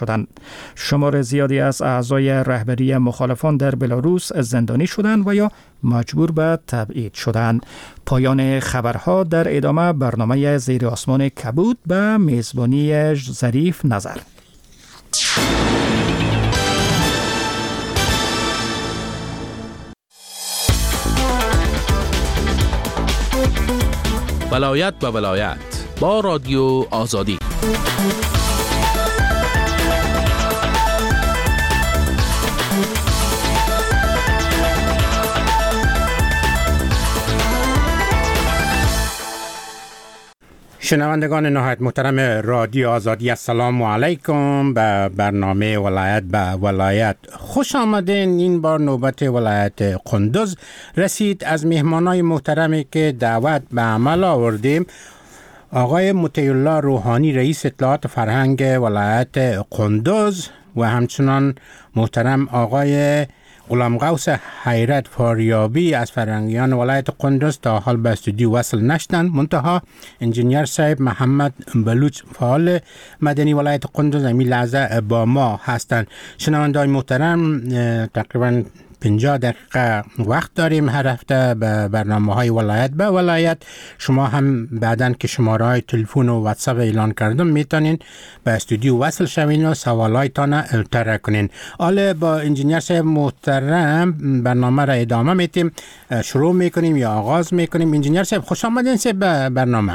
شدند. شمار زیادی از اعضای رهبری مخالفان در بلاروس زندانی شدند و یا مجبور به تبعید شدند. پایان خبرها، در ادامه برنامه زیر آسمان کبود به میزبانی ظریف نظر. ولایت به ولایت با رادیو آزادی. شنوندگان نهایت محترم رادیو آزادی، السلام علیکم. به برنامه ولایت به ولایت خوش آمدین. این بار نوبت ولایت قندوز رسید. از مهمانای محترمی که دعوت به عمل آوردیم، آقای مطیع الله روحانی رئیس اطلاعات فرهنگ ولایت قندوز و همچنان محترم آقای غلام غوث حیرت فاریابی از فرهنگیان ولایت قندوز تا حال به استودیو وصل نشدند. منتها انجینیر صاحب محمد بلوچ فعال مدنی ولایت قندوز همین لحظه با ما هستند. شنوندگان محترم، تقریبا 50 دقیقه وقت داریم هر هفته به برنامه‌های ولایت به ولایت. شما هم بعداً که شماره‌های تلفن و واتساپ اعلان کردم میتونین به استودیو وصل شوین و سوالایتان التر کنین. حالا با انجینیر صاحب محترم برنامه را ادامه میتیم. شروع میکنیم یا آغاز میکنیم. انجینیر صاحب خوش آمدین به برنامه.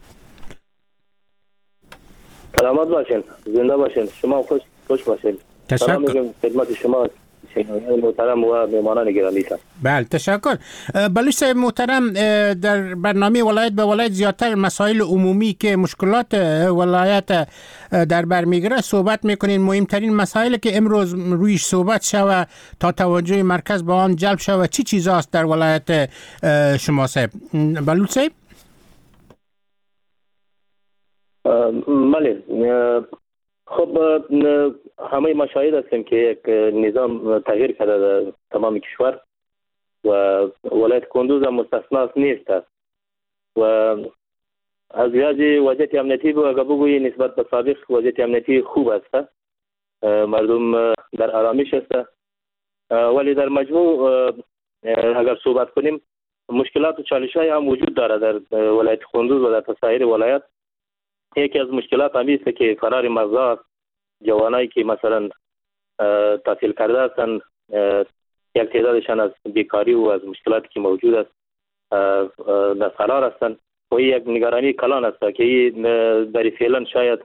سلامت باشین، زنده باشین، شما خوش باشین. تشکر. خدمت شما محترم و مهمانان گرامی. بله تشکر. بلوچ صاحب محترم، در برنامه ولایت به ولایت زیادتر مسائل عمومی که مشکلات ولایت در بر میگیره صحبت میکنین. مهمترین مسائلی که امروز رویش صحبت شود تا توجه مرکز به آن جلب شود چی چیزاست در ولایت شما صاحب؟ بلوچ صاحب؟ بله، خب همه ما شاهد هستیم که یک نظام تغییر کرده در تمام کشور و ولایت قندوز هم مستثنا نیست و از لحاظ وضعیت امنیتی اگر بگویی نسبت به سابق وضعیت امنیتی خوب است، مردم در آرامش است، ولی در مجموع اگر صحبت کنیم مشکلات و چالش‌های هم وجود دارد در ولایت قندوز و در سایر ولایت. یکی از مشکلات همی است که فرار مغزا است. جوانایی که مثلا تحصیل کرده هستند، یک تعدادشان از بیکاری و از مشکلاتی که موجود است در فرار هستند و یک نگرانی کلان است که در فعلا شاید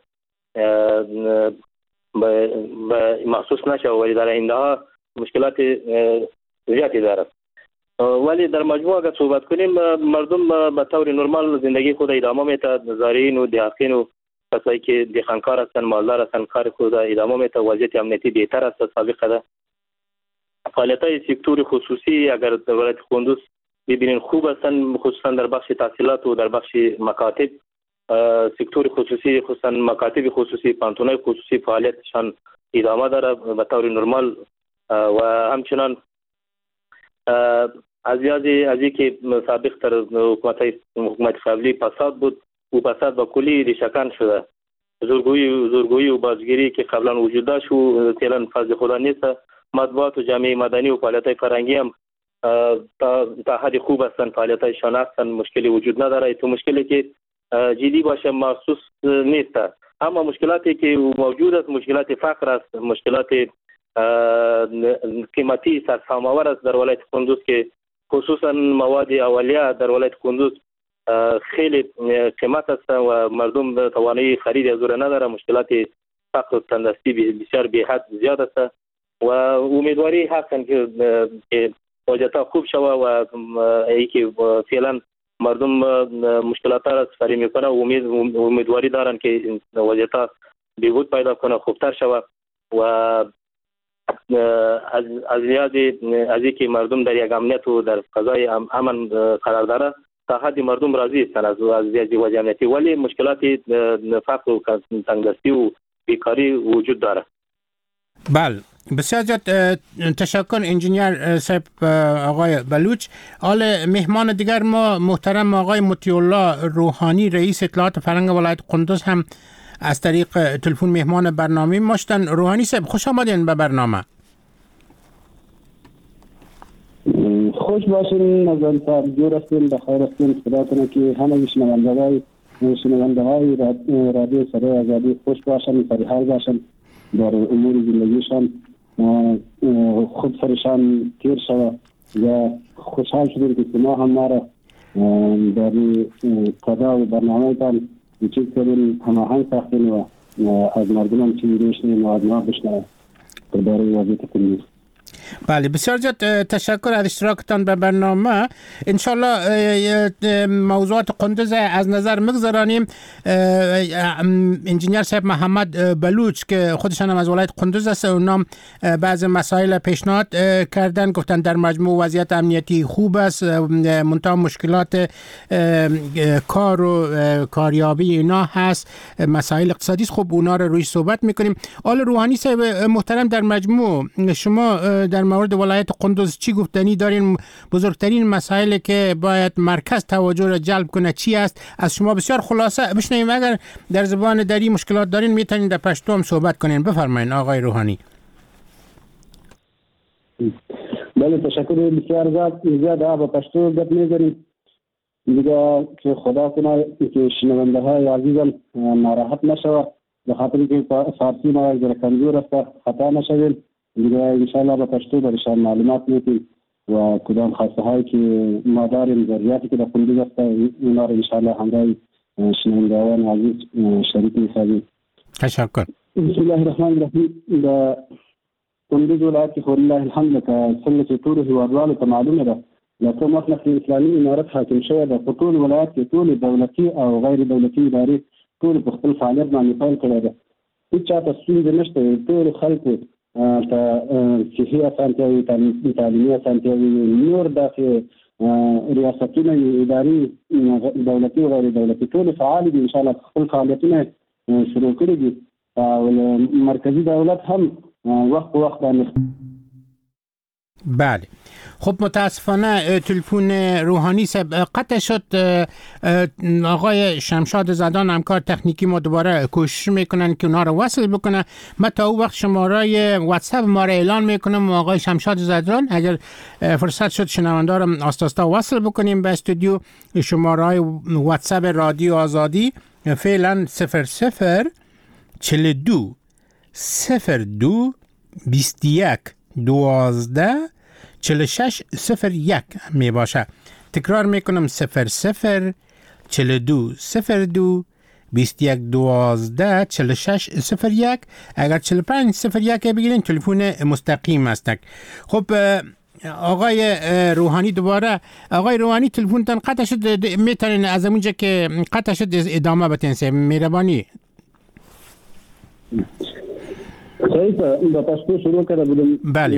محسوس نشه ولی در آینده ها مشکلات زیادی دارد. ولی در مجموع اگر صحبت کنیم مردم به طور نرمال زندگی خود ادامه میده. زارعین و دهقین و کسایی که دهقانکار هستند، مالدار هستند، کار خود ادامه میده. وضعیت امنیتی بهتر است از سابق ده. فعالیت‌های سکتور خصوصی اگر در ولایت قندوز ببینین خوب هستند، خصوصا در بخش تحصیلات و در بخش مکاتب. سکتور خصوصی خصوصا مکاتب خصوصی، پانتونای خصوصی فعالیتشان ادامه داره به طور نرمال و همچنان از که سابق تر حکومت قبلی فساد بود و فساد با کلی ریشه‌کن شده. زورگویی و بازگیری که قبلا وجود داشت و فعلا فضل خدا نیست. مطبوعات و جامعه مدنی و فعالیت‌های فرهنگی هم تا حد خوب هستند، فعالیت‌هایشان هستند، مشکلی وجود نداره. تو مشکلی که جدی باشه محسوس نیست، اما مشکلاتی که موجود است مشکلات فقر است، مشکلات قیمتی سرسام‌آور است در ولایت قندوز که خصوصا مواد اولیه در ولایت قندوز خیلی قیمت است و مردم توانایی خرید از آن نداره. مشکلات فقر و تندرستی بسیار بی‌حد زیاد است و امیدواری هستند که وضعیت خوب شود و اینکه فعلا مردم مشکلات را سپری میکنه و امیدواری دارن که وضعیت بهبود پیدا کنه، خوبتر شود و از لحاظ از اینکه مردم در یک امنیت و در فضای امن قرار داره تا حدی مردم راضی هستند از لحاظ وضع امنیتی، ولی مشکلات فقر و تنگدستی و بیکاری وجود داره. بله، بسیار زیاد تشکر انجینیر صاحب آقای بلوچ. حال مهمان دیگر ما محترم آقای مطیع الله روحانی رئیس اطلاعات فرهنگ ولایت قندوز هم از طریق تلفن مهمان برنامه ما شدن. روحانی صاحب خوش آمدین به برنامه. خوش باشین، نظر صاحب جور هستین، بخیر هستین. خدا کنه که همه شنونده های رادیو صدای آزادی خوش باشن، فرحال باشن در امور زندگیشان، خود فرشان تیر شود و خوشحال شدیم که شما هم ما را در قضا و برنامه تان چیز کردین، هماهنگ ساختین و از مردم هم چیزی بشنیم و از ما بشنیم درباره وضعیت کندوز. بله، بسیار زیاد تشکر از اشتراکتان به برنامه. انشالله موضوعات قندوز از نظر مگذرانیم. انجینیر صاحب محمد بلوچ که خودشان هم از ولایت قندوز است، اونام بعض مسائل پیشنهاد کردن، گفتن در مجموع وضعیت امنیتی خوب است، منتها مشکلات کار و کاریابی اینا هست، مسائل اقتصادی است. خب اونا رو روی صحبت میکنیم. آل روحانی صاحب محترم، در مجموع شما در مورد ولایت قندوز چی گفتنی دارین؟ بزرگترین مسائلی که باید مرکز توجه را جلب کنه چی است؟ از شما بسیار خلاصه بشنویم. اگر در زبان دری مشکلات دارین میتونین در پشتو هم صحبت کنین. بفرمایین آقای روحانی. بله، تشکر بسیار زیاد. با پشتو گپ میزنیم دیگه که خدا کنه که شنونده های عزیزم ناراحت نشوه، به خاطر که فارسی ما در کمزور است، خطا نشویم دیگه. انشاءالله با پشتو برشان معلومات میتیم و کدام خواسته هایی که ما داریم، ضروریاتی که در قندوز است، اونا رو انشاءالله همراه شنوندگان عزیز شریک می‌سازیم. تشکر. بسم الله الرحمن الرحیم. در قندوز ولایت که خورالله الحمد که سنت طول هیوادوالو ته معلومه ده، لکه مطلق اسلامي امارت حاکم شوی ده. په ټول ولایت کې ټول دولتي او غیر دولتي ادارې ټول په خپل فعالیت باندې پیل کړی ده. هیڅ چاته ستونزه نشته. ټول خلکو ته صحي اسانتیاوې، تعلیمي اسانتیاوې، نور داسې ریاستونه، ادارې دولتي او غیر دولتي ټول فعال دي. انشاءالله خپل فعالیتونه شروع کړي دي او مرکزی دولت هم وقت باندې. بله، خب متاسفانه تلفن روحانی قطع شد. آقای شمشاد زدان همکار تکنیکی ما دوباره کوشش میکنن که اونا رو وصل بکنه. من تا او وقت شماره واتساپ ما رو اعلان میکنم. آقای شمشاد زدان اگر فرصت شد شنونده رو آستاستا وصل بکنیم به استودیو. شماره واتساپ رادیو آزادی فعلا 00 42 02 21 12 46 01 می باشه. تکرار میکنم 00 42 02 21 12 46 01. اگر 45 01 بگیرین تلفن مستقیم است. خب آقای روحانی دوباره. آقای روحانی تلفن تان قطع شد، میتونین از اونجا که قطع شد ادامه بتین مهربانی. صحیح با پشتو شروع کرده بودم. بله.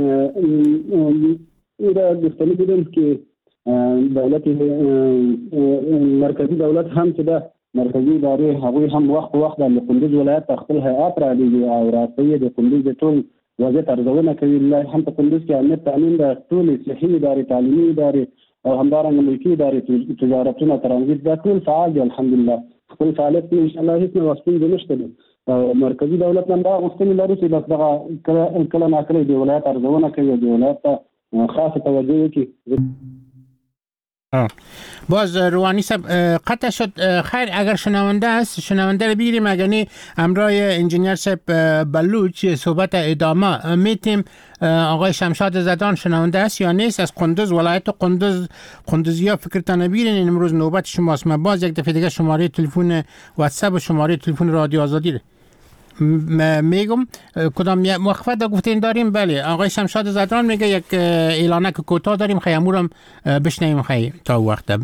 ایرا گفتنی بودم که دولت مرکزی دولت هم چې ده، مرکزی ادارې هغوی هم وخت د قندوز ولایت خپل هیئات را لیږي او راستي د قندوز د ټول وضعیت ارزونه کوي. الله هم په قندوز کې امنیت تامین د ټول صحي ادارې، تعلیمي ادارې او همدارنګه ملکي ادارې، تجارتونه، ترانزیت دا ټول فعال دي الحمدلله. خپل فعالیت کې انشاءالله هیڅ ستونزه نشته ده. مرکزی دولت هم دا غوښتنې لري چې دغه کله ناکله د ولایت ارزونه کوي، د ولایت ته خاصه توجه وکړي. باز روحانی صاحب قطع شد. خیر، اگر شنونده است شنونده رو بگیریم. اگر نه همراه انجینیر صاحب بلوچ صحبت ادامه میتیم. آقای شمشاد زدان شنونده است یا نیست؟ از قندوز، ولایت قندوزی ها فکرتان بگیرین. امروز نوبت شماست. من باز یک دفعه دیگه شماره تلفن واتساپ و شماره تلفن رادیو آزادی میگم. کدام مخفت گفتین داریم؟ بله، آقای شمشاد زدان میگه یک اعلانک کوتاه داریم. خیامورم بشنویم خیلی تا وقت.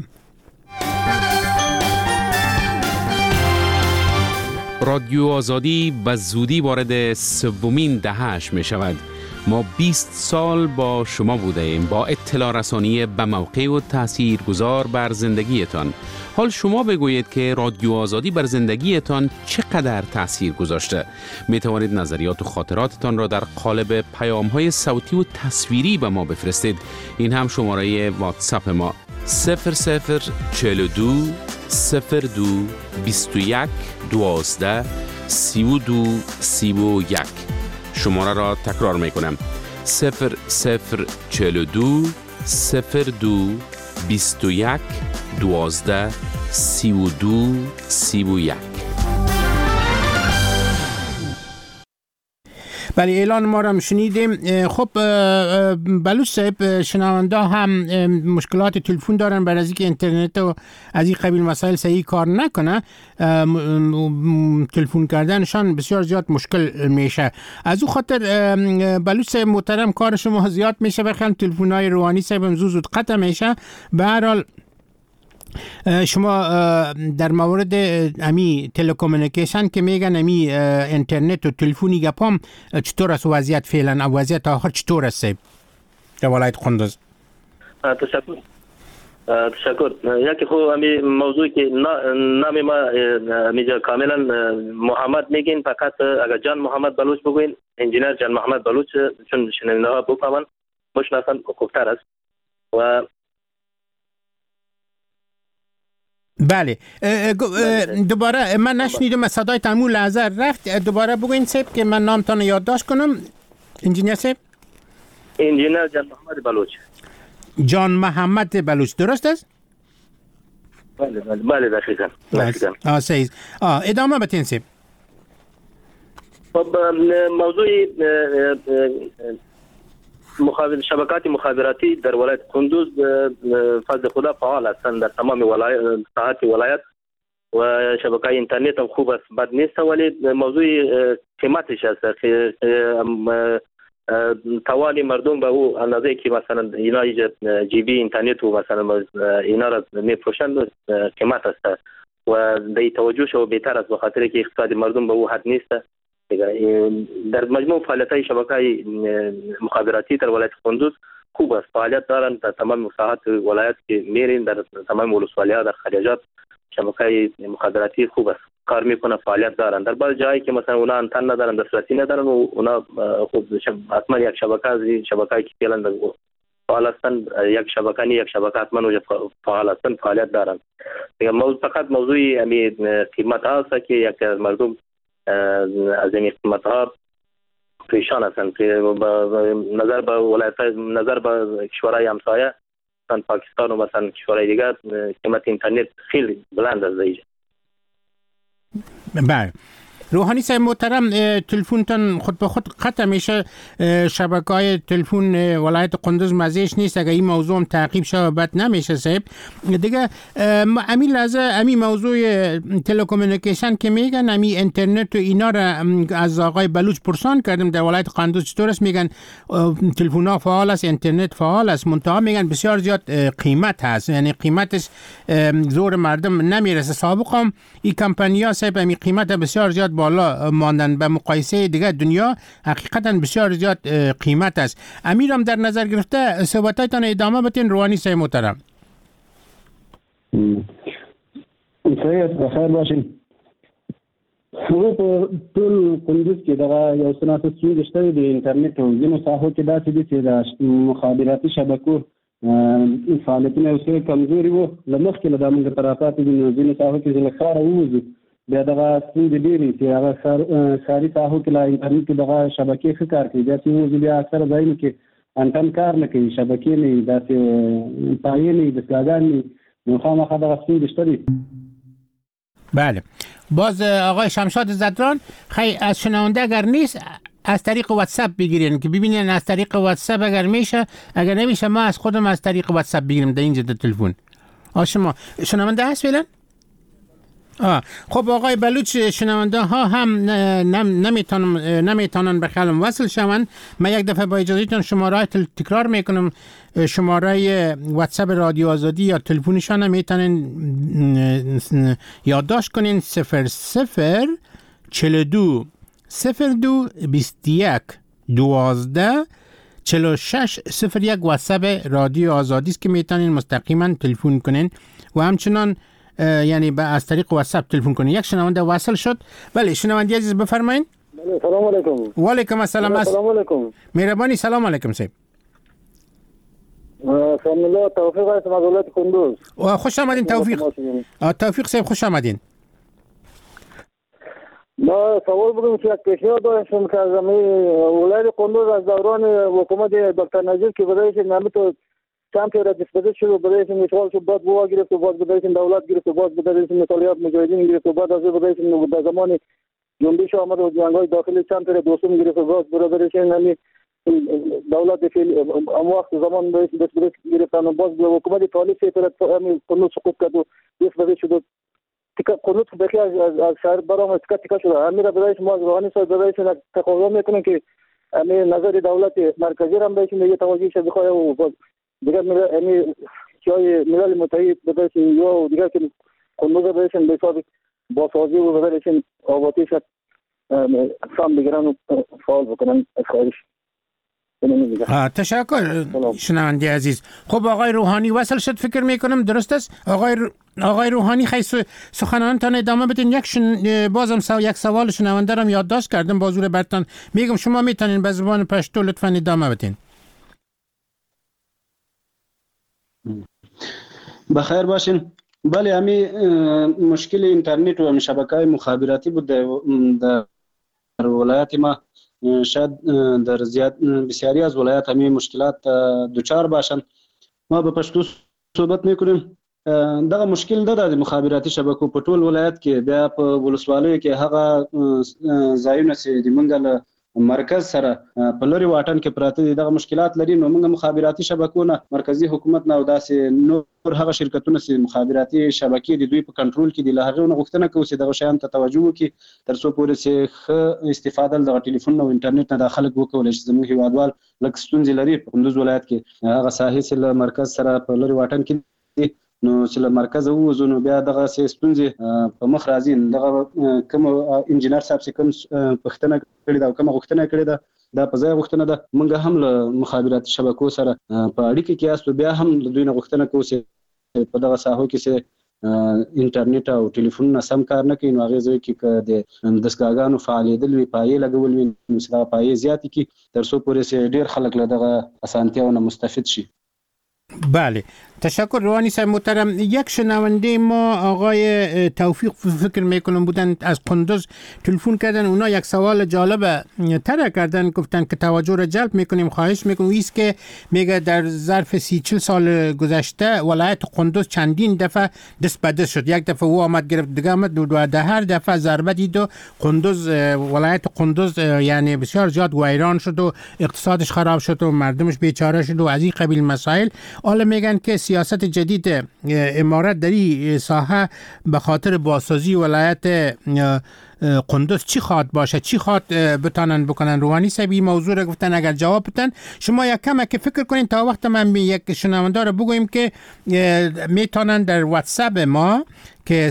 رادیو آزادی به زودی وارد سومین دهه‌اش می شود. ما 20 سال با شما بوده ایم، با اطلاع رسانی به موقع و تاثیرگذار بر زندگیتان. حال شما بگویید که رادیو آزادی بر زندگیتان چقدر تاثیر گذاشته. می توانید نظریات و خاطراتتان را در قالب پیام‌های صوتی و تصویری به ما بفرستید. این هم شماره واتساپ ما 00 42 02 21 12 3231. شماره را تکرار می کنم: 0042 02 21 12 32 31. بله، اعلان ما را شنیدیم. خب بلوچ صاحب، شنونده هم مشکلات تلفن دارن برای اینکه اینترنت و از این قبیل مسائل صحیح کار نکنه، تلفن کردنشان بسیار زیاد مشکل میشه. از او خاطر بلوچ صاحب محترم، کار شما زیاد میشه، بخیر تلفن‌های روحانی صاحب زود قطع میشه. به هر حال شما در مورد امی تلکومونیکیشن که میگن امی اینترنت و تلفنی گپام چطور است وضعیت فعلا؟ وضعیت آخر چطور است در ولایت قندوز؟ تشکر. یکی خب امی موضوعی که نام ما امیجا کاملا محمد میگین، فقط اگر جان محمد بلوچ بگوین، انجینر جان محمد بلوچ، چون شنونده ها بفهمن بشناسن خوبتر است. و بله، دوباره من نشنیدم، صدای تامون لحظه رفت. دوباره بگوین سیب که من نامتان یادداشت کنم. انجینیر سیب؟ انجینر جان محمد بلوچ. جان محمد بلوچ، درست است؟ بله دقیقاً. صحیح. ادامه بتین سیب. خب موضوع شبکات مخابراتی در ولایت قندوز فضل خدا فعال هستند در تمام ساحات ولایت و شبکه اینترنت هم خوب است، بد نیست، ولی موضوع قیمتش است. توان مردم به او اندازه که مثلا اینا جی بی اینترنت و مثلا اینا را میفروشند قیمت است و در توجه شو بهتر است، به خاطر که اقتصاد مردم به او حد نیست. در مجموع فعالیت‌های شبکه‌های مخابراتی در ولایت قندوز خوب است، فعالیت دارند در تمام ساحات ولایت که میرین، در تمام ولسوالی‌ها، در خلیجات شبکه‌های مخابراتی خوب است، کار میکنه، فعالیت دارند. در بعض جایی که مثلا اونا انتن ندارن، دسترسی ندارن و اونا خوب حتما یک شبکه‌ای که فعلا فعال هستند، یک شبکه حتما اونجا فعال هستند، فعالیت دارند. دیگه فقط موضوع امی قیمت هست که یک مردم از این قیمت ها پریشان هستند که نظر به ولایت، نظر به کشورهای همسایه مثلا پاکستان و مثلا کشورهای دیگر قیمت اینترنت خیلی بلند است اینجا. بله. روحانی صاحب محترم، تلفنتان خود به خود قطع میشه، شبکه‌های تلفن ولایت قندوز مزهش نیست. اگر این موضوع هم تعقیب شود بد نمیشه صاحب. دیگه امین لحظه امی موضوع تلکومونیکیشن که میگن امی اینترنت و اینا را از آقای بلوچ پرسان کردم در ولایت قندوز چطور است. میگن تلفن‌ها فعال است، اینترنت فعال است، منتها میگن بسیار زیاد قیمت هست، یعنی قیمتش زور مردم نمیرسه. سابقا این کمپانی‌ها صاحب امی قیمت بسیار زیاد بالا ماندن، به مقایسه دیگه دنیا حقیقتا بسیار زیاد قیمت است. امیرم در نظر گرفته صحبتایتان ادامه بدین. روحانی صاحب محترم. صحیح، بخیر باشین. خو په ټول قندوز کې دا یو سناسه ستونزه شته د انټرنیټ او ځینو ساحو کې داسې دي چې د مخابراتي شبکو فعالیتونه اوس کمزوري وو، له مخکې له دا موږ ترافات دي ځینو ساحو کې ځله ښاره ووځي، بیا دغه ستونزې ډېرې چې هغه ښاري ساحو کې له انټرنیټ کې دغه شبکې ښه کار کوي، داسې ووځي بیا اکثره ځایونو کې انټن کار نه کوي، شبکې نه وي، داسې پایې نه وي، دستګاهګان نه وي، نو خامخا دغه ستونزې شته دي. بله. باز آقای شمشاد زدران، خیلی از شنونده اگر نیست از طریق واتساپ بگیرین که ببینین از طریق واتساپ اگر میشه، اگر نمیشه ما از خودم از طریق واتساپ بگیریم در اینجا در تلفن. شما شنونده هست فعلا؟ خب آقای بلوچ، شنونده ها هم نمیتونن به خلم وصل شوند. من یک دفعه با اجازهتون شماره تکرار میکنم. شماره واتساپ رادیو آزادی یا تلفنشان میتونن یادداشت کنین: 00 42 02 21 12 46 01. واتساپ رادیو آزادی است که میتونین مستقیما تلفن کنین و همچنان یعنی از طریق واتساپ تلفن کنین. یک شنونده واصل شد. بله شنونده عزیز بفرمایید. بله سلام علیکم. و علیکم السلام. سلام علیکم. مهربانی. سلام علیکم صاحب. سلام الله. توفیق هستم از ولایت قندوز. خوش آمدین توفیق. توفیق صاحب خوش آمدین. ما سوال بودم که یک پیشنهاد داشتم که از ولایت قندوز از دوران حکومت دکتر نجیب که بدایش نمی تو چند پیره دیسپوزیت شد و بدایش مثال شد بعد بوا گرفت و باز بدایش دولت گرفت و باز بدایش مثالیات مجاهدین گرفت و بعد از بدایش در زمان جنبش آمد و جنگ‌های داخلی چند پیره دوستم گرفت و باز برادرش نمی دولت فعلی ام وقت زمان بدایش دیسپوزیت گرفتن و باز حکومت طالب سه پیره قندوز سقوط کرد و دیسپوزیت شد قنوت بخی از شهر برام تکا شده. همین را برایش ما از روحانی صاحب برایش تقاضا میکنیم که همین نظر دولت مرکزی را برایش میگه توجه شده بخواه و دیگر همین جای ملل متحد برایش یا دیگر که قنوت برایش به حساب باسازی و برایش آبادیش سام بگیرن و فعال بکنن از خارج. تشکر شنونده عزیز. خب آقای روحانی وصل شد فکر میکنم، درست است؟ آقای روحانی خیلی سخنانتان ادامه بدین. بازم یک سوال شنونده را یادداشت کردم با زور برتان میگم شما میتونین به زبان پشتو لطفا ادامه بدین. بخیر باشین. بله همی مشکل اینترنت و شبکه‌های مخابراتی بود در ولایت ما. شاید در بسیاری از ولایات همین مشکلات دوچار باشند. ما به پښتو صحبت میکنیم. دغه مشکل د مخابراتي شبکو په ټول ولایت کې بیا په ولسوالیو کې هغه ځایونه چې د مونږ له مرکز سره په لوري واټن کې پراته دي دغه مشکلات لري. نو موږ مخابراتي شبکونه مرکزی حکومت نه او داسې نور هغه شرکتونه چې مخابراتي شبکې د دوی په کنټرول کې دي له هغه غوښتنه کوي چې دغه شیان ته توجه وکړي تر څو پورې چې ښه استفاده د ټلیفون او انټرنیټ نه د خلک وکولای شي. زموږ هیوادوال لکه ستونزې لري په کندوز ولایت کې هغه ساحې چې له مرکز سره په لوري واټن کې دي. نو چې له مرکز ووځو نو بیا دغه ستونزې په مخ راځي. دغه کوم انجینر صاحب چې کوم پوښتنه کړې ده او کوم غوښتنه کړې ده دا په ځای غوښتنه ده. موږ هم له مخابراتي شبکو سره په اړیکه کې یاستو، بیا هم له دوی نه غوښتنه کوو چې په دغه ساحو کې چې انټرنیټ او ټلیفونونه سم کار نه کوي نو هغې ځای کې که د دستګاهګانو فعالېدل وي، پایې لګول وي، نو چې دغه پایې زیاتې کړي تر څو پورې چې ډېر خلک له دغه اسانتیاو نه مستفید شي. بله تشکر روحانی صاحب محترم. یک شنونده ما آقای توفیق فکر میکنم بودن از قندوز تلفن کردن، اونا یک سوال جالب طرح کردن، گفتن که توجه را جلب میکنیم، خواهش میکنیم. ایست که میگه در ظرف 30-40 سال گذشته ولایت قندوز چندین دفعه دست به دست شد. یک دفعه او آمد گرفت، دیگه آمد و هر دفعه ضربه دید و قندوز ولایت قندوز یعنی بسیار زیاد ویران شد و اقتصادش خراب شد و مردمش بیچاره شد و از این قبیل مسائل. حالا میگن که سیاست جدید امارت در این ساحه به خاطر بازسازی ولایت قندوز چی خواد باشه، چی خواد بتانن بکنن؟ روحانی صاحب این موضوع را گفتن اگر جواب بدن شما یک کم که فکر کنین تا وقت من یک شنونده را بگویم که میتونن در واتساپ ما که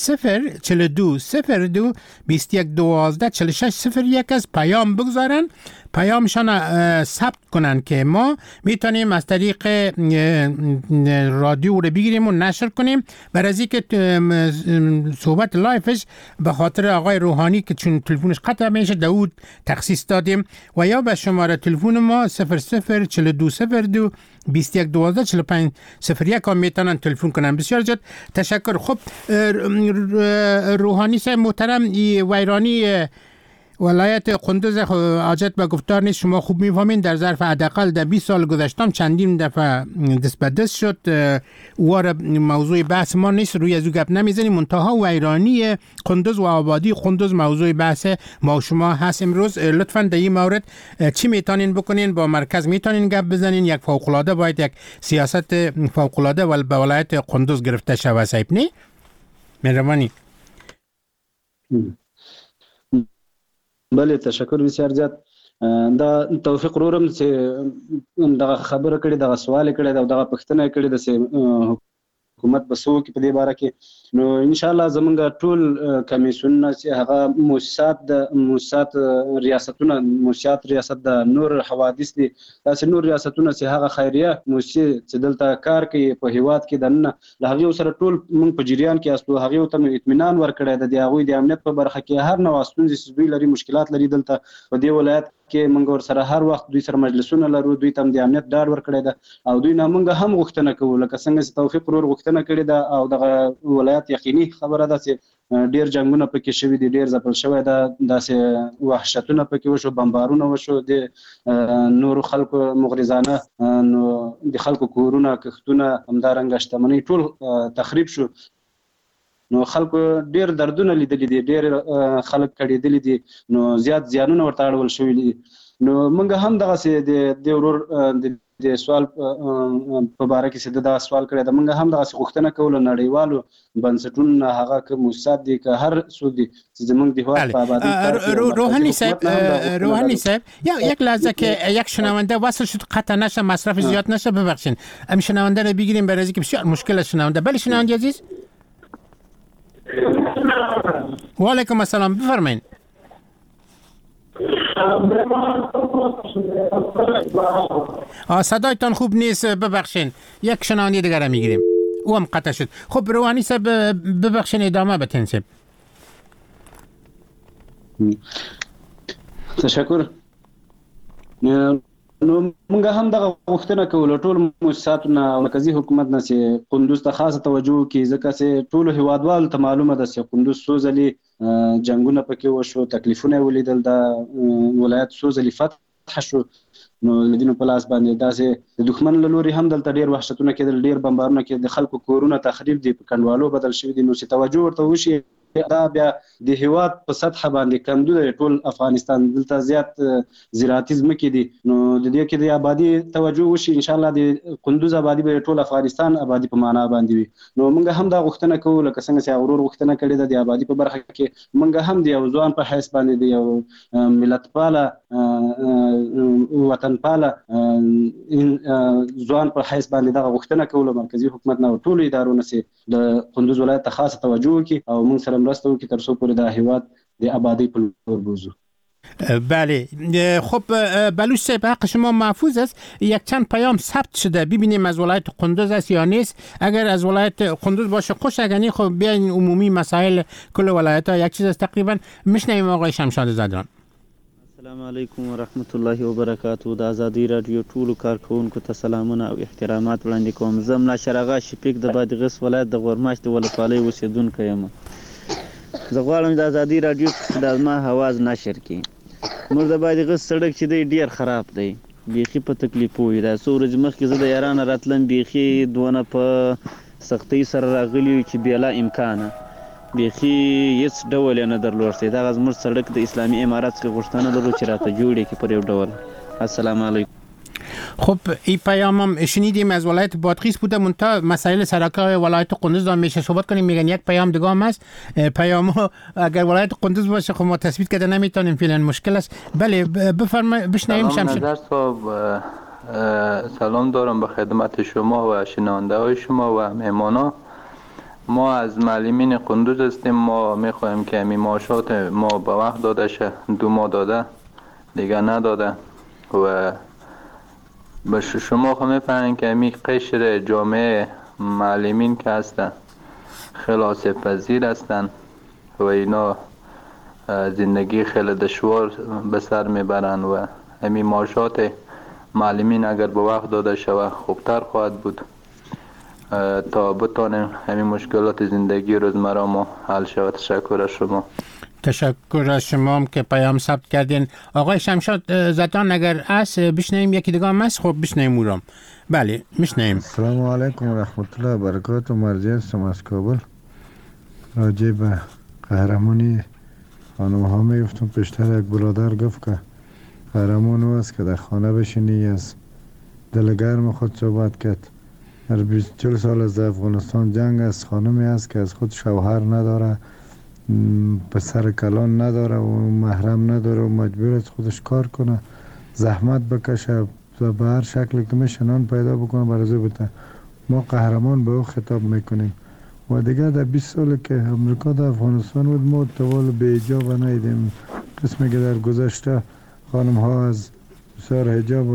00220221124601 از پیام بگذارن، پیامشان ثبت کنن که ما میتونیم از طریق رادیو رو بگیریم و نشر کنیم. برای از اینکه صحبت لایفش به خاطر آقای روحانی که چون تلفنش قطع میشه داود تخصیص دادیم، و یا به شماره تلفن ما 00420221124501 هم میتونن تلفن کنن. بسیار زیاد تشکر. خب روحانی صاحب محترم، ویرانی ولایت قندوز حاجت به گفتار نیست، شما خوب میفهمین در ظرف حداقل در 20 سال گذشتم چندین دفعه دست به دست شد. واره موضوع بحث ما نیست، روی از او گپ نمیزنیم. منتها ویرانی قندوز و آبادی قندوز موضوع بحث ما شما هست امروز. لطفاً در این مورد چی میتونین بکنین؟ با مرکز میتونین گپ بزنین؟ یک فوق‌العاده باید یک سیاست فوق‌العاده به ولایت قندوز گرفته شود صاحب، نه؟ مهربانی. بله تشکر بسیار زیات. دا توفیق رورم چې دغه خبره کړې، دغه سوال کړی دا دغه پوښتنه کړې د حکومت بسو کې په دې باره کې. نو ان شاء الله زمونږ ټول کمیسیونونه چې هغه موسسات ریاستونه ریاست د نور حوادث دي، داسې نور ریاستونه چې هغه خیریه موسسې چې دلته کار کوي په هیواد کې دننه له هغې سره ټول موږ په جریان کې یاستو. هغې ته مو اطمینان ورکړی د هغوی د امنیت په برخه کې هر نوع ستونزې چې دوی لري، مشکلات لري دلته په دې ولایت کې موږ ورسره هر وخت دوی سره مجلسونه لرو، دوی ته هم د امنیت ډاډ ورکړی ده او دوی نه موږ هم غوښتنه کوو لکه څنګه چې توفیق ورور غوښتنه کړې ده او دغه ولایت زیات یقیني خبره ده چې ډیر جنگونه پکې شوي دي، ډیر ځپل شوی ده، داسې وحشتونه پکې وشو، بمبارونه وشو د نورو خلکو مغرضانه، نو د خلکو کورونه کښتونه همدارنګه شتمنۍ ټول تخریب شو. نو خلکو ډیر دردونه لیدلي دي، ډیر خلک کړېدلي دي، نو زیات زیانونه ورته اړول شوي دي. نو موږ هم دغسې د ورور د سوال په باره کې چې دا سوال کړی ده، موږ هم دغسې غوښتنه کوله نړیوالو بنسټونو هغه که موسسات دي که هر څوک دي چې زموږ د هېواد په آبادۍ روحانی صاحب یک لحظه که یک شنونده وصل شد قطع نشه، مصرف زیاد نشه، ببخشین ام شنونده رو بگیریم برای اینکه بسیار مشکل است شنونده. بله شنونده عزیز، و علیکم السلام، بفرمایید. صدایتان خوب نیست، ببخشین. یک شنونده دیگر رو میگیریم، او هم قطع شد. خب روحانی صاحب ببخشین ادامه بتین صاحب. تشکر. نو موږ هم دغه غوښتنه کوله ټول مؤسساتونه او مرکزي حکومت نه چې قندوز ته خاصه توجه وکړي، ځکه چې ټولو هیوادوالو ته معلومه ده چې قندوز څو ځلې جنګونه پکې وشو، تکلیفونه یې ولیدل، دا ولایت څو ځلې فتح شو. نو د دینو په لاس باندې داسې د دښمن له لوري هم دلته ډېر وحشتونه کېدل، ډېر بمبارونه کېدل، د خلکو کورونه تخریب دي، په کنډوالو بدل شوي دي. نو چې توجه ورته وشي، دا بیا د هیواد په سطح باندې کندو دی ټول افغانستان، دلته زیات زراعتي ځمکې دي. نو د دې کې د آبادي توجه وشي، ان شاء الله د قندوز آبادي به ټول افغانستان آبادي په معنا باندې وي. نو موږ هم دا غوښتنه کوو، لکه څنګه چې غرور غوښتنه کړې ده د آبادي په برخه کې، موږ هم د یو ځوان په حیث باندې د یو ملتپاله وطنپاله ځوان په حیث باندې دغه غوښتنه کوو مرکزي حکومت نه او ټولو ادارو نه چې د قندوز ولایت ته خاصه توجه وکړي او موږ سره مرسته وکړي تر څو پورې د هیواد د آبادی په لور بوزو. بله خب بلوچ صاحب حق شما محفوظ است. یک چند پیام ثبت شده، ببینیم از ولایت قندوز است یا نیست. اگر از ولایت قندوز باشه خوش، اگر نه خب بیاین عمومی مسائل کل ولایت ها یک چیز است تقریبا. میشنویم آقای شمشاد زدران. السلام علیکم و رحمت الله و برکاته. د آزادی رادیو ټولو کارکونکو ته سلامونه او احترامات وړاندې کوم. زه ملاشر آغا شفیق د بادغیس ولایت د غورماش د ولسوالۍ اوسیدونکی یم. زه غواړم د آزادی رادیو د ما حواز نشر کړي. موږ د بادغیس سړک چې دی ډیر خراب دی، بیخي په تکلیف وي. دا څو ورځې مخکې زه د یارانه راتلم، بیخي دونه په سختۍ سره راغلي چې بېلا امکانه بیخي هیڅ ډول یې نه درلود. دغه زموږ سړک د اسلامي امارات څخه غوښتنه لرو چې راته جوړ کړي پر یو ډول. السلام علیکم. خب این پیام هم شنیدیم از ولایت بادغیس بوده، منتها مسائل سرکای ولایت قندوز هم میشه صحبت کنیم. میگن یک پیام دیگه هم هست. پیام ها اگر ولایت قندوز باشه خب ما تثبیت کرده نمیتونیم، فعلا مشکل است. بله بفرمایید بشنویم. نظر صاحب سلام دارم به خدمت شما و شنونده های شما و مهمانا. ما از معلمین قندوز هستیم. ما میخوایم که همین معاشات ما به وقت داده شه، 2 ماه داده دیگه نداده و به شما خب میفهمین که همین قشر جامعه معلمین که هستن خلاص پذیر هستن و اینا زندگی خیلی دشوار به سر میبرن و همین معاشات معلمین اگر به وقت داده شود خوبتر خواهد بود تا بتانیم همین مشکلات زندگی روزمره ما حل شود. تشکر از شما. تشکر از شما هم که پیام ثبت کردین. آقای شمشاد زدان اگر است بشنویم، یکی دیگه هم است. خب بشنویم او را. بله میشنویم. السلام علیکم و رحمت الله و برکاته. مرجع هستم از کابل. راجع به قهرمانی خانم ها میگفتم، پیشتر یک برادر گفت که قهرمان او است که در خانه بشینی، از دل گرم خود صحبت کرد. در 40 سال از افغانستان جنگ است، خانمی است که از خود شوهر نداره، پسر کلان نداره و محرم نداره و مجبور است خودش کار کنه، زحمت بکشه و به هر شکلی که میشه نان پیدا بکنه برای بده. ما قهرمان به او خطاب میکنیم. و دیگه در 20 سال که امریکا در افغانستان بود ما توال به حجاب ندیدیم. قسمی که در گذشته خانم ها از بسیار حجاب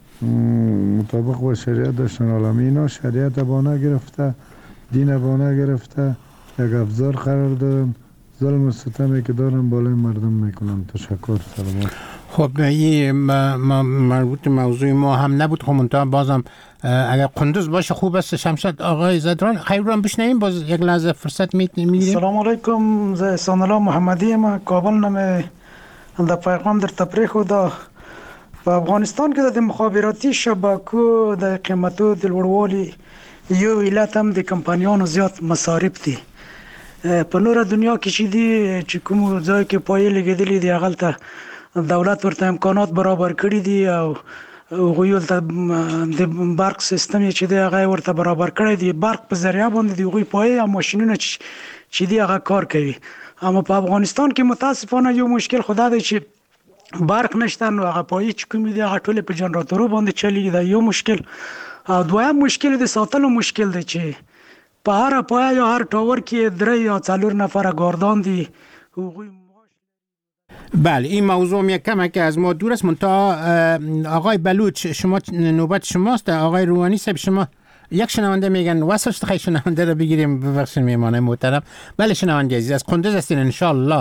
مطابق با شریعت داشتن، عالمی اینا شریعت بانه گرفته، دین بانه گرفته، یک افزار قرار دادن، ظلم و ستمی که دارن بالای مردم میکنن. تشکر. سلامت. خب این مربوط موضوع ما هم نبود، خب منتها بازم اگر قندوز باشه خوب است. شمشاد آقای زدران خیران بشنیم، باز یک لحظه فرصت میگیریم. سلام علیکم، ز احسان الله محمدی ما کابل نمه د پیغام در تفریح خدا په افغانستان کې د مخابراتي شبکو د قیمتو د لوړوالي یو علت هم د کمپنیانو زیات مصارف دي. په نور دنیا کې چې دي چې کوم ځای کې پایې لګېدلې دي هغلته دولت ورته امکانات برابر کړي دي او هغوی ته د برق سیستم چې دی هغه ورته برابر کړی دی. برق په ذریعه باندې د هغوی پایې او ماشینونه چې دی هغه کار کوي. اما په افغانستان کې متاسفانه یو مشکل خدا دی چې برق نشته، نو هغه پایې چې کومې دي هغه ټولې په جنراتورو باندې چلیږي. دا یو مشکل. او دویم مشکل د ساتلو مشکل دی چې په هر پایه یا هر ټاور کې 3 یا 4 نفره گاردان دي. بله این موضوع یک کمک از ما دور است. منتها آقای بلوچ شما نوبت شماست. آقای روحانی صاحب شما یک شنونده میگن واسه خیلی شنونده رو بگیریم. ببخشید میهمان محترم. بله شنونده عزیز از قندوز هستین ان شاء الله.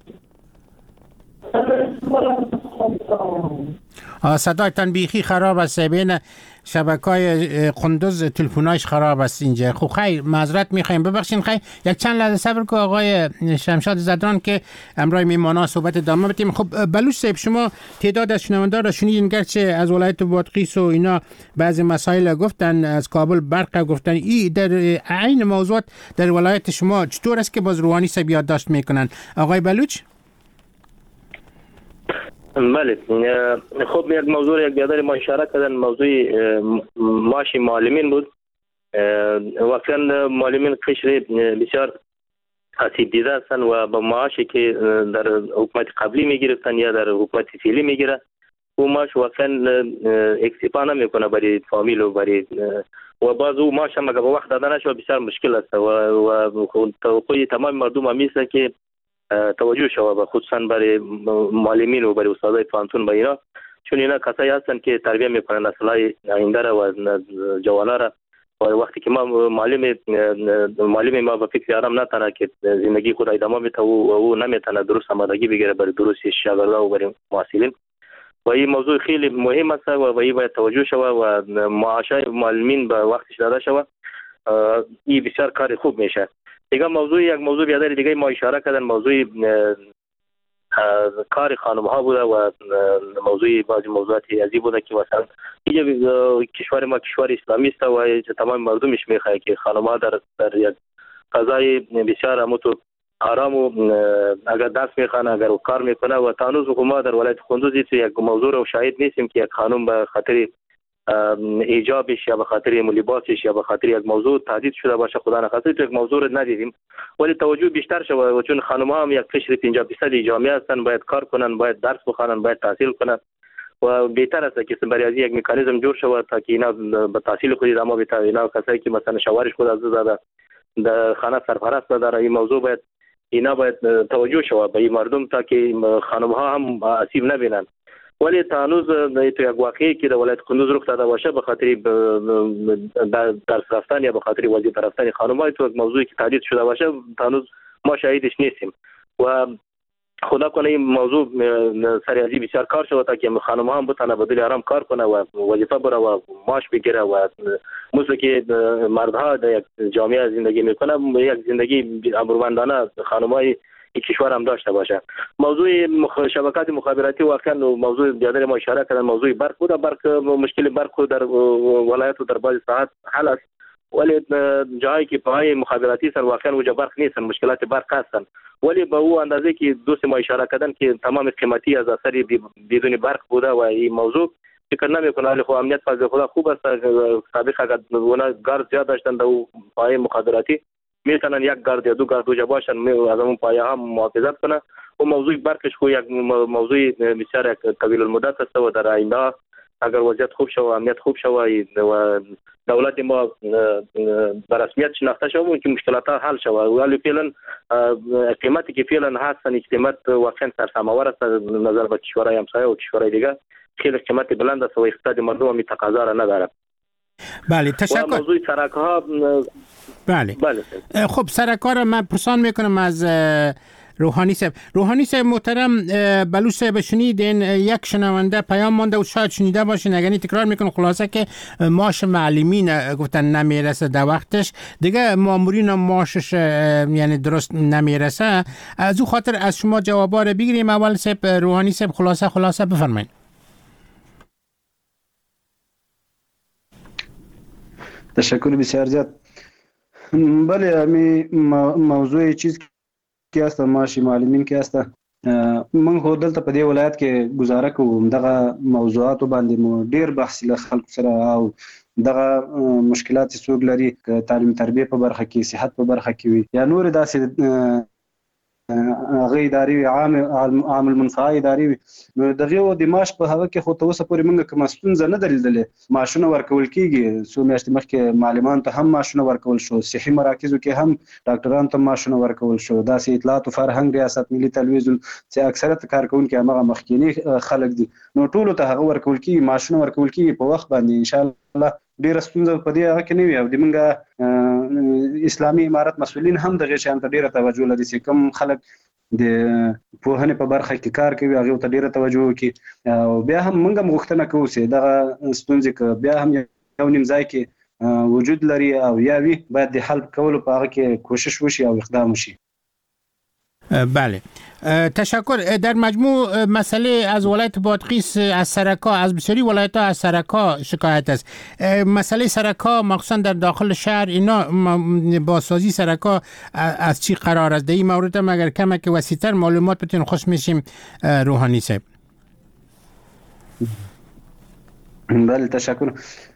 صدایتان بیخی خراب است، بین شبکه‌های قندوز تلفن‌هاش خراب است اینجا. خب خیر معذرت می‌خوایم، ببخشید. خیر یک چند لحظه صبر کن آقای شمشاد زدران که امروز میهمانان صحبت ادامه بدیم. خب بلوچ صاحب شما تعداد از شنوندگان را شنیدین، گرچه از ولایت بادغیس و اینا بعضی مسائل گفتن، از کابل برق گفتن، این در عین موضوعات در ولایت شما چطور است که باز روحانی صاحب یادداشت میکنن؟ آقای بلوچ. بله خب یک موضوع یک بیادر ما اشاره کردن، موضوع معاش معلمین بود. واقعا معلمین قشر بسیار آسیب دیده هستند و با معاشی که در حکومت قبلی میگرفتن یا در حکومت فعلی میگیره او معاش واقعا اکتفا نمیکنه برای فامیل و برای و باز او معاش هم اگر به وقت داده نشه بسیار مشکل است و توقع تمام مردم هم است که توجه شود خصوصا برای معلمین و برای استادای پانتون با اینا، چون اینا کسایی هستند که تربیت میکنن نسل‌های آینده را و جوانان را. و وقتی که ما معلم ما به فکر آرام نتونه که زندگی خود ادامه بده و او نمیتونه درست آمادگی بگیره برای درست شاگردان و برای محصلین. و این موضوع خیلی مهم است و این باید توجه شود و معاشای معلمین به وقتش داده شود. این بسیار کار خوب میشه. دیگه یک موضوع بیادر دیگه ما اشاره کردن، موضوع کار خانم ها بوده و موضوع بعضی موضوعات ازی بوده که مثلا کشور ما کشور اسلامی است و تمام مردمش میخواد که خانم ها در یک فضای بسیار اموتو آرام و اگر درس میخوانه اگر کار میکنه و تانوز حکومت در ولایت قندوز یک موضوع رو شاهد نیستیم که یک خانم به خاطر ایجابش یا به خاطر لباسش یا به خاطر یک موضوع تهدید شده باشه. خدا نخواسته تو یک موضوع رو ندیدیم، ولی توجه بیشتر شده و چون خانم‌ها هم یک قشر 50% جامعه هستند، باید کار کنن، باید درس بخوانن، باید تحصیل کنن و بهتر است که برای یک مکانیزم جور شود تا که اینا به تحصیل خود ادامه بده. اینا کسایی که مثلا شوهرش خود از داده در خانه سرپرست داره، این موضوع باید اینا باید توجه شود به این مردم تا که خانم‌ها هم آسیب نبینن. ولی تانوز تو یک واقعی که در ولایت قندوز رخ داده باشه به خاطر درس رفتن یا به خاطر وظیفه رفتن خانم‌ها تو یک موضوعی که تهدید شده باشه تانوز ما شاهدش نیستیم و خدا کنه این موضوع سریعی بسیار کار شده تا که خانم‌ها هم بتونه بدل آرام کار کنه و وظیفه بره و معاش بگیره و مثل که مردها در یک جامعه زندگی میکنه یک زندگی ابرومندانه خانم‌های این کشور هم داشته باشه. موضوع شبکات مخابراتی واقعا موضوع بیادر ما اشاره کردن، موضوع برق بود. برق مشکل برق در ولایت و در بعض ساعات حل است، ولی جایی که پای مخابراتی سن واقعا وجه برق نیستن، مشکلات برق هستن. ولی به او اندازه که دوست ما اشاره کردن که تمام قیمتی از اثر بدون برق بوده و این موضوع فکر نمیکنه. ولی خب امنیت فضل خدا خوب است. سابق اگر اونا گارد زیاد داشتن در پای مخابراتی میتونن یک گارد یا 2 گارد وجه باشن از اون پایه هم محافظت کنه. و موضوع برقش خو یک موضوع بسیار طویل المدت است و در آینده اگر وضعیت خوب شود و امنیت خوب شود و دولت ما به رسمیت شناخته شود که مشکلات حل شود. ولی فعلا قیمتی که فعلا هستن قیمت واقعا سرسام‌آور است نظر به کشورهای همسایه و کشورهای دیگه. خیلی قیمت بلند است و اقتصاد مردم هم تقاضا را نداره. بله تشکر. موضوع سرک‌ها بله خب سرکار من پرسان میکنم از روحانی صاحب محترم، بلوچ صاحب شنیدین، یک شنونده پیام مانده و شاید شنیده باشین، اگر تکرار میکنم خلاصه که معاش معلمین گفتن نمیرسه در وقتش، دیگه مامورین معاشش یعنی درست نمیرسه. از او خاطر از شما جوابا رو بگیریم. اول صاحب روحانی صاحب خلاصه بفرمایید. تشکر بسیار زیاد. بله، امی موضوع چیز که است معاش معلمین که است، من خو دلته په دې ولایت کې گزاره کوم دغه موضوعات باندې مو ډیر بحث له خلکو سره او دغه مشکلات څوک لري، تعلیم تربیه په برخه کې، صحت په برخه کې وي یا نور داسې غیر اداري عام المنفعه اداري وي، نو دغه د معاش په هغه کې خو ته اوسه پورې موږ کوم ستونزه نه درلودلې. معاشونه ورکول کیږي، څو میاشتې مخکې معلمان ته هم معاشونه ورکول شو، صحي مراکزو کې هم ډاکټرانو ته معاشونه ورکول شو. داسې اطلاعات او فرهنګ ریاست ملي تلویزیون چې اکثریت کارکونکي هغه مخکینی خلک دي، نو ټولو ته هغه ورکول کیږي، معاشونه ورکول کیږي په وخت باندې. ان شاء الله ډیره ستونزه په دې هغه کې نه وي او د موږ اسلامي امارت مسؤلین هم دغه شان ته ډیره توجه لري چې کوم خلک د پوهنې په برخه کې کار کوي هغه ته ډیره توجه وکړي. او بیا هم موږ غوښتنه کوو چې دغه ستونزې که بیا هم یو نیم ځای کې وجود لري او یا وي، باید د حل کولو په هغه کې کوشش وشي او اقدام وشي. بله، تشکر. در مجموع مسئله از ولایت بادغیس از سرکا، از بسیاری ولایت ها از سرکا شکایت است. مسئله سرکا مخصوصا در داخل شهر اینا بازسازی سرکا از چی قرار است؟ در این مورد هم اگر کمک وسیع‌تر معلومات بتونیم خوش میشیم روحانی صاحب. بله، تشکر.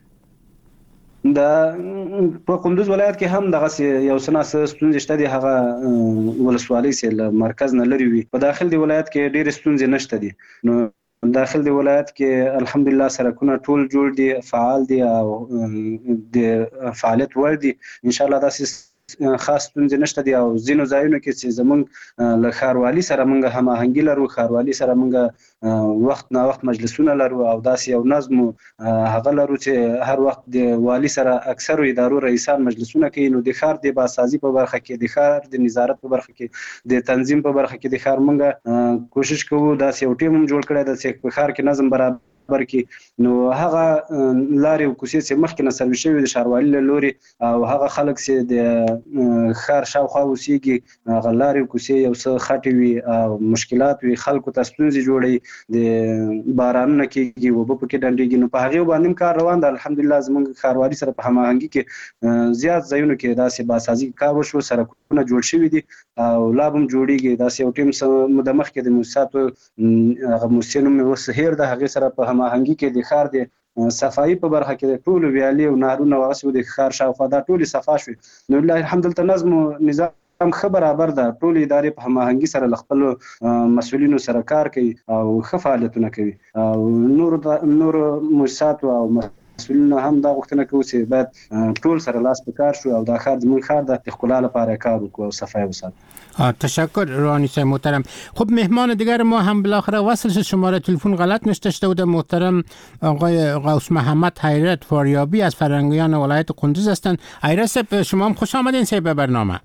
د په کندوز ولایت کې هم دغه یو سناسه ستونزې شته دي، هغه ولسوالۍ سره مرکز نه لري وي. په داخل دی ولایت کې ډېر ستونزې نشته دي، نو داخل دی ولایت کې الحمدلله سرکونه ټول جوړ دي، فعال دي او د فعالیت وړ دي. ان شاء الله داسې خاص ستونزې نشته دي. او ځینو ځایونو کې چې زمونږ له ښاروالي سره موږ هماهنګي لرو، ښاروالي سره موږ وخت نا وخت مجلسونه لرو او داسې یو نظم هغه لرو چې هر وخت د والي سره اکثر ادارو رئیسان مجلسونه کوي. نو د ښار د بازسازي په برخه کې، د ښار د نظارت په برخه کې، د تنظیم په برخه کې د ښار موږ کوشش کوو داسې یو ټیم هم جوړ کړی دی چې په ښار کې نظم برابر برکی. نو هغه لارې او کوڅې چې مخکې نه سروي شوي د ښاروالي له لوري او هغه خلک چې د ښار شاوخوا اوسېږي هغه لارې او کوڅې یو څه خټې وي او مشکلات وي، خلکو ته ستونزې جوړوي، د بارانونه کېږي، اوبه پکې ډنډېږي. نو په هغې باندې کار روان ده. الحمدلله زموږ ښاروالي سره په هماهنګي کې زیات ځایونو کې داسې بازسازي کار وشو، سرکونه جوړ شوي دي او لا به هم جوړېږي. داسې یو ټیم د مخکې د موسساتو هغه موسسې نوم یې اوس هیر ده، هغې سره په هماهنګي کې د ښار د صفایي په برخه کې د ټولو ویالې او نهرونه او هغسې د ښار شاوخوا دا ټولې صفا شوې. نو لله الحمد دلته نظم او نظام ښه برابر ده. ټولې ادارې په هماهنګي سره له خپلو مسؤلینو سره کار کوي او ښه فعالیتونه کوي. او نورو موسساتو او مسؤلینو هم دا غوښتنه کوو چې باید ټول سره لاس په کار شو او دا ښار زموږ ښار ده، د ښکلا لپاره کار وکړو او صفایی وساتو. تشکر روحانی صاحب محترم. خب مهمان دیگر ما هم بالاخره وصل شد، شماره تلفن غلط نوشته بوده. محترم آقای غوث محمد حیرت فاریابی از فرهنگیان ولایت کندوز هستند. حیرت صاحب شما هم خوش آمدین صاحب به برنامه.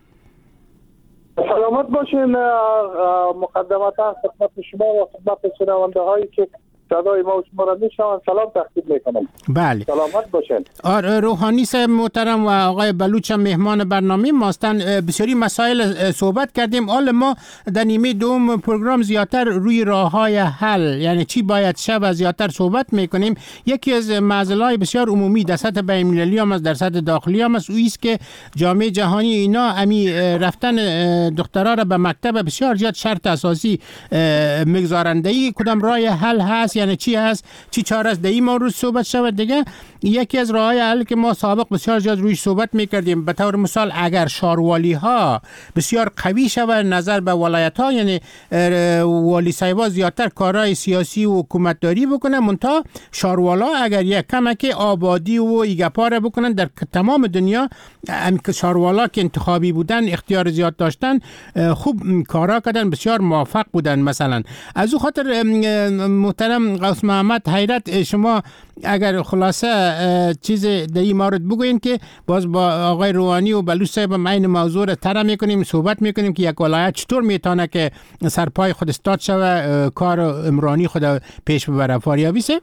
سلامت باشین. مقدمتا خدمت شما و خدمت شنونده هایی که صدای ما و شما را میشنوند سلام تقدیم میکنم. بله، سلامت باشین. روحانی صاحب محترم و آقای بلوچ مهمان برنامه ماستن. بسیاری مسائل صحبت کردیم. حال ما در نیمه دوم پروگرام زیادتر روی راههای حل، یعنی چی باید شب و زیادتر صحبت میکنیم. یکی از معضلات بسیار عمومی در سطح بین‌المللی هم است، در سطح داخلی هم است، اویست که جامعه جهانی اینا امی رفتن دخترها را به مکتب بسیار زیاد شرط اساسی میگذارند. کدام راه حل هست، یعنی چی هست، چی چاره است، در این مورد صحبت شود. دیگه یکی از راههای حل که ما سابق بسیار زیاد روی صحبت میکردیم، به طور مثال اگر شاروالی ها بسیار قوی شود نظر به ولایت ها، یعنی والی صاحبا زیادتر کارهای سیاسی و حکومتداری بکنن، منتها شاروالا اگر یک کمک آبادی و ایگپار بکنن در تمام دنیا، شاروالا که انتخابی بودن اختیار زیاد داشتن، خوب کارا کردن، بسیار موفق بودن. مثلا از او خاطر محترم قوس محمد حیرت، شما اگر خلاصه چیز در این مورد بگوین که باز با آقای روحانی و بلوچ صاحب این موضوع را طرح میکنیم، صحبت میکنیم که یک ولایت چطور میتونه که سرپای خود استاد شوه، کار عمرانی خود پیش ببره. فاریابی صاحب.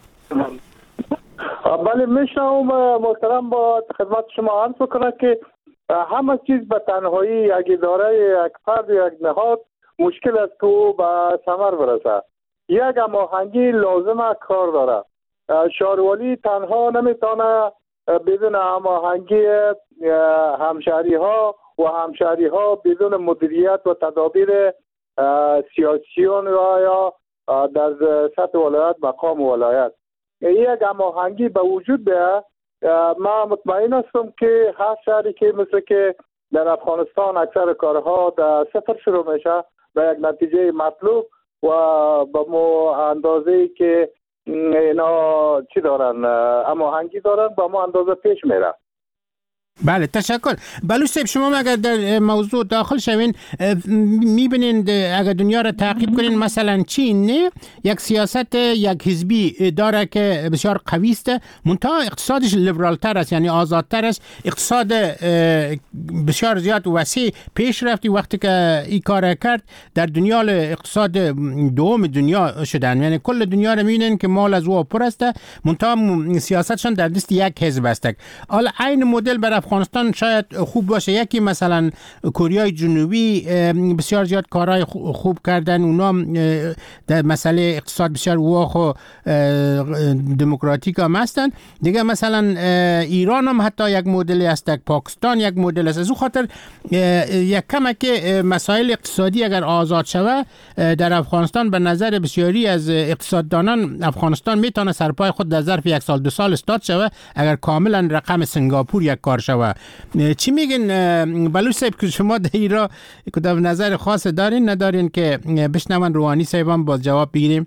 بله میشنم محترم، با خدمت شما عرض کنم که همه چیز به تنهایی یک اداره، یک فرد، یک نهاد مشکل است تو به ثمر برسه. یک هماهنگی لازمه کار داره. شهروالی تنها نمیتونه بدون هماهنگی همشهری ها و همشهری ها بدون مدیریت و تدابیر سیاسیون یا در سطح ولایت مقام ولایت یک هماهنگی به وجود بیاید. ما مطمئن هستم که هر شهری که مثل که در افغانستان اکثر کارها در صفر شروع میشه به یک نتیجه مطلوب و به اندازه‌ای که اینا چی دارن، هماهنگی دارن، به ما اندازه پیش میره. بله تشکر. بلوچ صاحب شما اگر در موضوع داخل شوین میبینین اگر دنیا را تعقیب کنین، مثلا چین نه یک سیاست یک حزبی داره که بسیار قوی است، منتها اقتصادش لیبرال تر است، یعنی آزادتر است، اقتصاد بسیار زیاد وسیع پیش رفتی. وقتی که این کار کرد در دنیا اقتصاد دوم دنیا شدن، یعنی کل دنیا را میبینین که مال از او پر است، منتها سیاستشون در دست یک حزب است. حالا این مدل برای افغانستان شاید خوب باشه. یکی مثلا کره جنوبی بسیار زیاد کارهای خوب کردن، اونا در مسئله اقتصاد بسیار واخ و دموکراتیک هم هستن. دیگه مثلا ایران هم حتی یک مدلی است، پاکستان یک مدل است. از اون خاطر یک کمه که مسائل اقتصادی اگر آزاد شوه در افغانستان، به نظر بسیاری از اقتصاددانان افغانستان میتونه سرپای خود در ظرف یک سال دو سال استاد شوه اگر کاملا رقم سنگاپور یک کار شوه. چی میگن بلوچ صاحب که شما در ایران کدام نظر خاص دارین ندارین که بشنون روحانی صاحب هم باز جواب بگیریم؟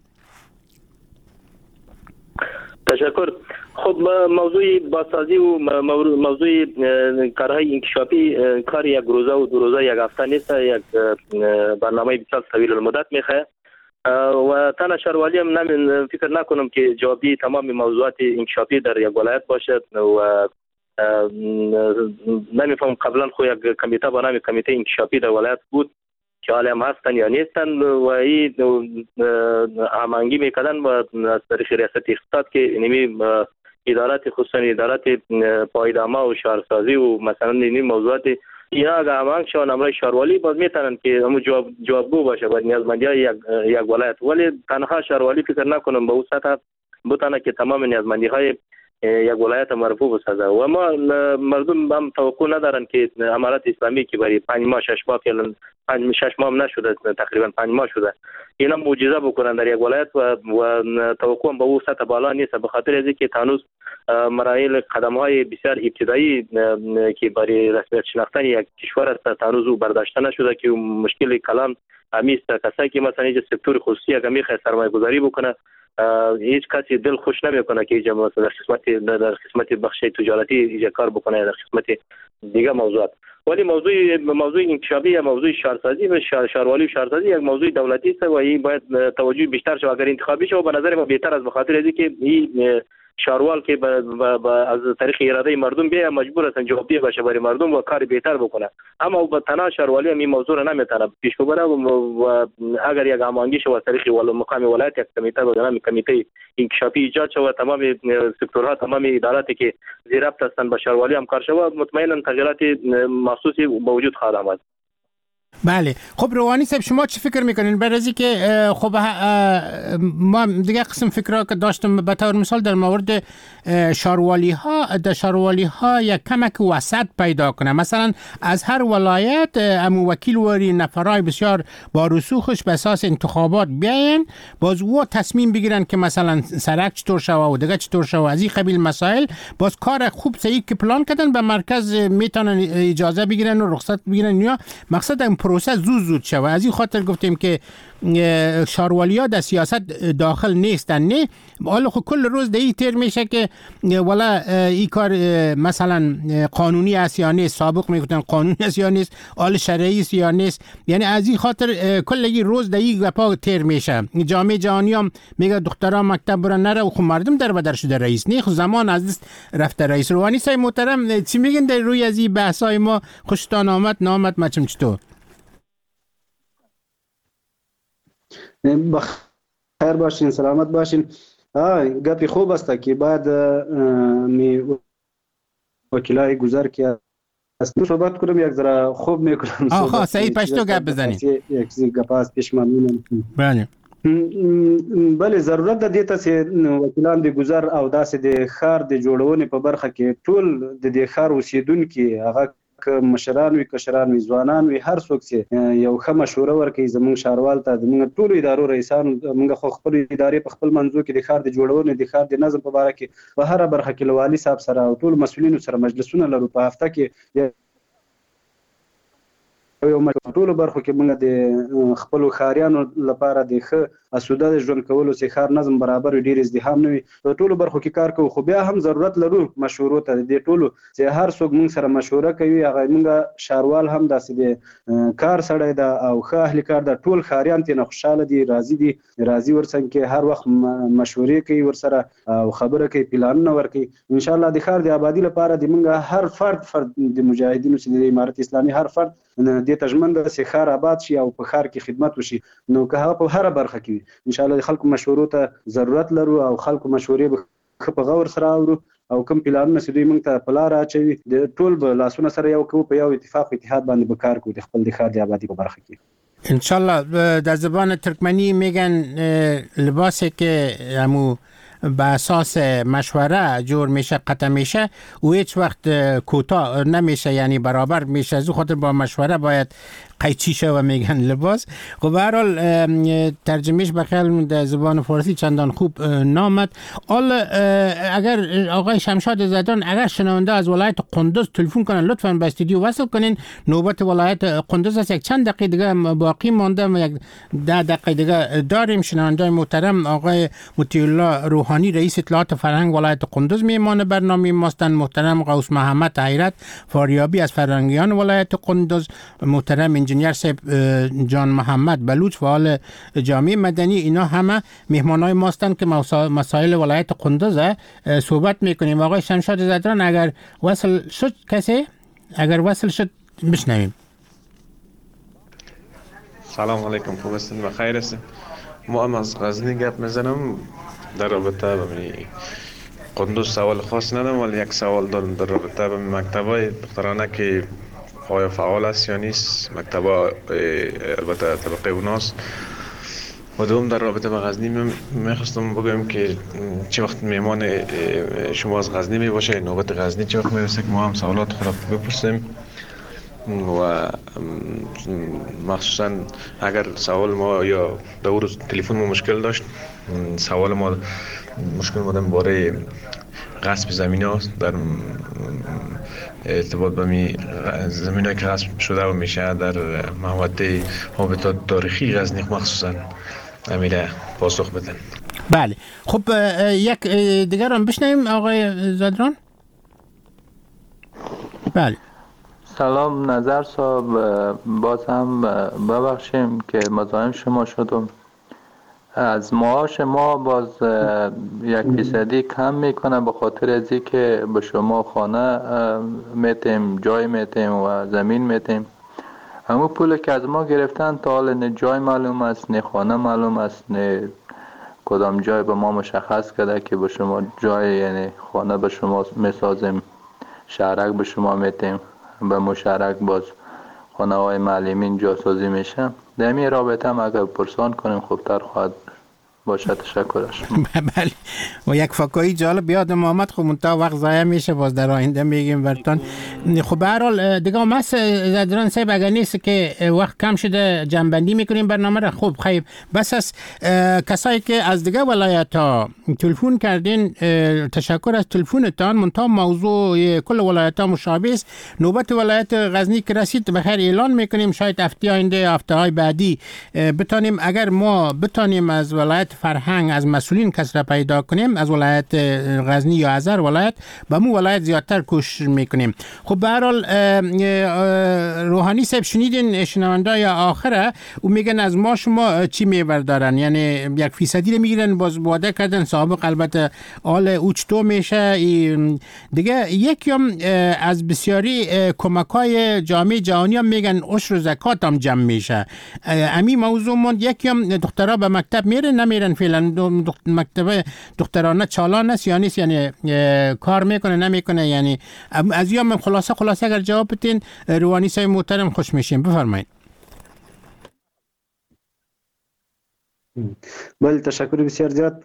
تشکر. خب موضوع بازسازی و موضوع کارهای انکشافی کار یک روزه و دو روزه یک هفته نیست، یک برنامه بسیار طویل المدت میخواد و تنها شهروالی هم فکر نکنم که جوابی تمام موضوعات انکشافی در یک ولایت باشد و نمیفهم قبلا خو یک کمیته با نام کمیته انکشافی در ولایت بود که حالا هم هستن یا نیستن و این هماهنگی میکردن و از طریق ریاست اقتصاد که اینمی ادارات خصوصا ادارات پایدامه و شهرسازی و مثلا این موضوعات اینا اگر هماهنگ شون امرای شهروالی باز میتونن که همون جوابگو باشه با نیازمندی‌های یک ولایت، ولی تنها شهروالی فکر نکنم به اون سطح بتونه که تمام نیازمندی‌های یک ولایت مرفوع بسازه و ما مردم هم توقع ندارن که امارات اسلامی که برای 5 ماه 6 ماه فعلا 6 ماه هم نشده، تقریبا 5 ماه شده، اینا معجزه بکنن در یک ولایت و توقع هم به اون سطح بالا نیست، به خاطر از اینکه هنوز مراحل قدم‌های بسیار ابتدایی که برای رسمیت شناختن یک کشور است هنوز او برداشته نشده که مشکل کلان همیست. کسایی که مثلا اینجا سکتور خصوصی اگه میخواد سرمایه‌گذاری بکنه هیچ کسی دل خوش نمیکنه که اینجا در قسمت بخش تجارتی اینجا کار بکنه، در قسمت دیگه موضوعات. ولی موضوع انکشافی یا موضوع شهرسازی و شهروالی و شهرسازی یک موضوع دولتی است و این باید توجه بیشتر شه. اگر انتخابی شه به نظر ما بهتر از بخاطر از اینکه این شهروال که از طریق اراده مردم بیا مجبور هستن جوابدهی باشه برای مردم و کار بهتر بکنه، اما با تنها شهروالی هم این موضوع را نمیتونه پیش ببره و اگر یک هماهنگی شه از طریق مقام ولایت یک کمیته به نام کمیته انکشافی ایجاد شه و تمام سکتورها تمام اداراتی که زیر ربط هستن با شهروالی هم کار شه، مطمئنا تغییرات محسوسی به وجود خواهد آمد. بله. خب روحانی صاحب شما چی فکر میکنین؟ برای که خب ما دیگه قسم فکرها که داشتم به طور مثال در مورد شهروالی ها یک کمک وسط پیدا کنه، مثلا از هر ولایت وکیل وری نفرای بسیار با رسوخش به اساس انتخابات بیاین، باز او تصمیم بگیرن که مثلا سرک چطور شوه و دیگه چطور شوه، از این قبیل مسائل باز کار خوب صحیح که پلان کردن به مرکز میتونن اجازه بگیرن و رخصت بگیرن. یا مقصد پروسه زود شود. از این خاطر گفتیم که شاروالی‌ها در سیاست داخل نیستن. نه حالا خب کل روز این تیر میشه که والا این کار مثلا قانونی است یا نیست، سابق میگفتن قانونی است یا نیست، آل شرعی است یا نیست. یعنی از این خاطر کل این روز در این گپا تیر میشه. جامعه جهانی هم میگه دخترها مکتب برن نره و خب مردم در بدر شده رئیس. نه خب زمان از دست رفته رئیس. روحانی صاحب محترم چی میگن در روی از این بحثای ما؟ خوشتان آمد نامد مچم چطور؟ بخیر باشین، سلامت باشین. گپی خوب است که بعد می وکیلای گذر که است صحبت کنم یک ذره خوب میکنم. آها صحیح پشتو گپ بزنید. یک گپ است پیش ممنونم. بله بله ضرورت د دې ته چې وکیلان د گذر او داسې د ښار د جوړونې په برخه کې ټول د دې ښار اوسیدونکي هغه مشران وي کشران وي ځوانان وي هر څوک چې یو ښه مشوره ورکوي زموږ ښاروال ته زموږ ټولو ادارو رئیسانو موږ خو خپل ادارې په خپل منځو کې د ښار د جوړونې د ښار د نظم په باره کې په هره برخه کې له والي صاحب سره او ټولو مسؤلینو سره مجلسونه لرو. په هفته کې یو ټولو برخو کې موږ د خپلو ښاریانو لپاره د ښه اسوده د ژوند کولو چې ښار نظم برابر وي، ډېر ازدحام نه وي، په ټولو برخو کې کار کوو. خو بیا هم ضرورت لرو مشورو ته. د ټولو چې هر څوک موږ سره مشوره کوي هغه موږ ښاروال هم داسې د کار سړی ده او ښه اهلي کار ده. ټول ښاریان ترېنه خوشحاله دي، راضي ورڅنګ کې هر وخت مشورې کوي ورسره او خبره کوي، پلانونه ورکوي. انشاءالله د ښار د آبادي لپاره د موږ هر فرد د مجاهدینو چې د امارت اسلامي هر فرد دې ته ژمن ده چې ښار آباد شي او په ښار کې خدمت وشي. نو که هغه په هره برخه کې وي ان شاء الله د خلکو مشورو ته ضرورت لرو او خلکو مشورې به په غور سره اورو او کوم پلانونه چې دوی موږ ته په لاره اچوي د ټول به لاسونه سره یو کوو، په یو اتفاق و اتحاد باندې به کار کوو د خپل د ښار د آبادی په برخه کې. ان شاء الله در زبان ترکمنی میگن لباسی که همو به اساس مشوره جور میشه قطع میشه و هیچ وقت کوتاه نمیشه، یعنی برابر میشه. از خاطر با مشوره باید قیچی شه و میگن لباس. خب به هر حال ترجمهش به خیال در زبان فارسی چندان خوب نامد. حال اگر آقای شمشاد زدران اگر شنونده از ولایت قندوز تلفن کنن لطفاً به استودیو وصل کنین. نوبت ولایت قندوز است. یک چند دقیقه دیگه باقی مانده، یک 10 دقیقه دیگه داریم. شنونده محترم آقای مطیع الله روحانی رئیس اطلاعات فرهنگ ولایت قندوز میهمان برنامه ماستند. محترم قوس محمد حیرت فاریابی از فرهنگیان ولایت قندوز، محترم انجینیر صاحب جان محمد بلوچ فعال جامعه مدنی، اینا همه مهمانای ماستند که مسائل ولایت قندوز صحبت میکنیم. آقای شمشاد زدران اگر وصل شد کسی اگر وصل شد بشنویم. سلام علیکم، خوب هستین؟ بخیر هستین؟ ما هم از غزنی گپ میزنم در رابطه با قندوز. سوال خاص ندارم ولی یک سوال دارم در رابطه با مکتبای دخترانه که آیا فعال است یا نیست. مکتبا البته طبقه اوناست. و دوم در رابطه با غزنی میخواستم بگم که چه وقت میمان شما از غزنی میباشه، نوبت غزنی چه وقت میرسه که ما هم سوالات خود بپرسیم. و مخصوصا اگر سوال ما یا دور تلفن ما مشکل داشت، سوال ما مشکل بودن باره غصب زمین هاست در ارتباط به زمین هایی که غصب شده و میشه در محوطه هابیتات تاریخی غزنی مخصوصا امیره پاسخ بدن. بله خب یک دیگر هم بشنویم آقای زدران. بله سلام نظر صاحب، باز هم ببخشیم که مزاحم شما شدم. از معاش ما باز 1% کم میکنه به خاطر از اینکه به شما خانه میتیم، جای میتیم و زمین میتیم. همون پول که از ما گرفتن تا حال نه جای معلوم است نه خانه معلوم است نه کدام جای به ما مشخص کرده که به شما جای یعنی خانه به شما میسازیم، شهرک به شما میتیم، به مشترک باز خانه های معلمین جاسازی میشه. در این رابطه هم اگر پرسان کنیم خوبتر خواهد. باشه. تشکرش. بله. و یک فکایی جالب یادم آمد، خب منتها وقت ضایع میشه، باز در آینده میگیم برتان. خب به هر حال دیگه مس زدران صاحب اگر نیست که وقت کم شده جنبندی میکنیم برنامه را. خب خیلی بس از کسایی که از دیگه ولایت ها تلفن کردین، تشکر از تلفنتان. منتها موضوع کل ولایت ها مشابه است. نوبت ولایت غزنی که رسید بخیر اعلان میکنیم، شاید هفته آینده هفته های بعدی بتانیم، اگر ما بتانیم از ولایت فرهنگ از مسئولین کس را پیدا کنیم، از ولایت غزنی یا از هر ولایت به مو ولایت زیادتر کوشش میکنیم. خب به هر حال روحانی صاحب شنیدین شنوندای آخره و میگن از ما شما چی میبردارن، یعنی 1% رو میگیرن، باز وعده کردن سابق البته آل اوچتو میشه دیگه. یکم از بسیاری کمکای جامعه جهانی هم میگن عشر و زکات هم جمع میشه. امی موضوع موند. یکم دخترها به مکتب میرن نمیرن؟ فعلا مکتب دخترانه چالان است یا نیست، یعنی کار میکنه نمیکنه؟ یعنی از یام خلاصه اگر جواب بدین روحانی صاحب محترم خوش میشیم. بفرمایید. بله تشکر بسیار زیاد.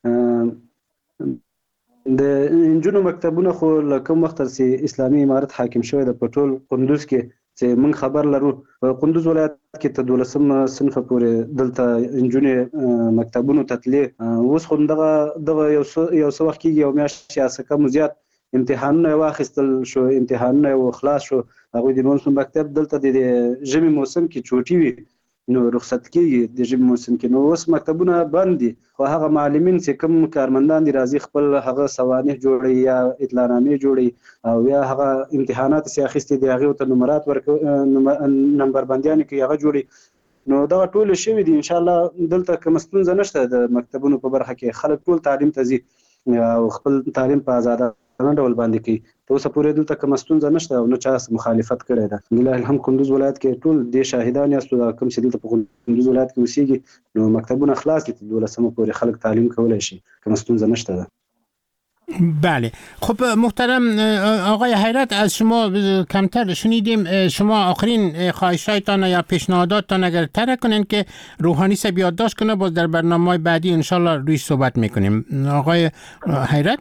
د انجونو مکتبونه خو لکه وخت چې اسلامي امارت حاکم شوی د پټول قندوز کې چې من خبر لرو، قندوز ولایت کې ته 12 صنف پورې دلته انجونې مکتبونو تتلې. اوس خو دغه یو څه وخت کېږي، یو میاشت یا څه کم زیات امتحانونه واخیستل شو، امتحانونه خلاص شو. هغوی د موسم مکتب دلته د ژمي موسم کې چوټي وي، نو رخصت کېږي د ژمي موسم کې. نو اوس مکتبونه بند دي، خو هغه معلمین چې کوم کارمندان دي راځي خپل هغه سوانح جوړي یا اطلاعنامې جوړي او یا هغه امتحانات چې اخیستې دي هغې ته نمرات نمبر بندیانې کوي هغه جوړي. نو دغه ټول شوي دي. انشاءالله دلته کومه ستونزه نشته د مکتبونو په برخه کې. خلک ټول تعلیم ته ځي او خپل تعلیم په آزادانه ډول باندې کوي. ته اوسه پورې دلته کومه ستونزه نشته او نه چا مخالفت کړی ده. لله الحمد کندوز ولایت کې ټول دې شاهدان یاستو، دا کوم چې دلته په کندوز ولایت کې اوسېږي نو مکتبونه خلاص دي، 12 پورې خلک تعلیم کولی شي، کومه ستونزه نشته ده. بله. خب محترم آقای حیرت، از شما کمتر شنیدیم. شما آخرین خواهشاتتان یا پیشنهاداتتان اگر طرح کنین که روحانی صاحب یادداشت کنه، باز در برنامه‌های بعدی انشالله رویش صحبت میکنیم. آقای حیرت.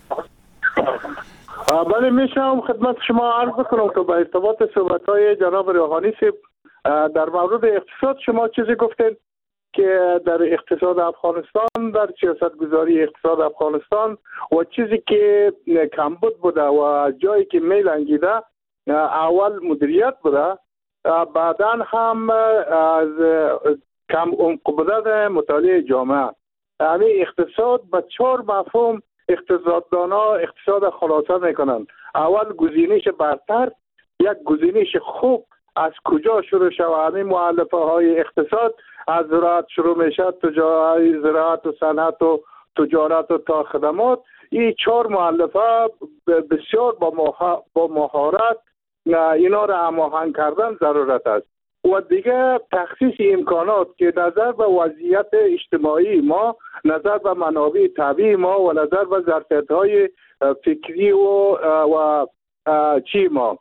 بله میشم خدمت شما عرض بکنم که با ارتباط صحبت‌های جناب روحانی صاحب در مورد اقتصاد شما چیزی گفتید که در اقتصاد افغانستان، در سیاستگذاری اقتصاد افغانستان و چیزی که کمبود بوده و جایی که میلنگیده اول مدیریت بوده، بعدا هم از کم عمق بودن مطالعه جامعه. یعنی اقتصاد به 4 مفهوم اقتصاددانا اقتصاد خلاصه میکنند. اول گزینش برتر، یک گزینش خوب از کجا شروع شود. همین مؤلفه های اقتصاد از زراعت شروع میشه، زراعت و صنعت و تجارت و تا خدمات. این 4 مؤلفه بسیار با مهارت اینا را هماهنگ کردن ضرورت است. و دیگه تخصیص امکانات که نظر به وضعیت اجتماعی ما، نظر به منابع طبیعی ما و نظر به ظرفیت‌های فکری و چی ما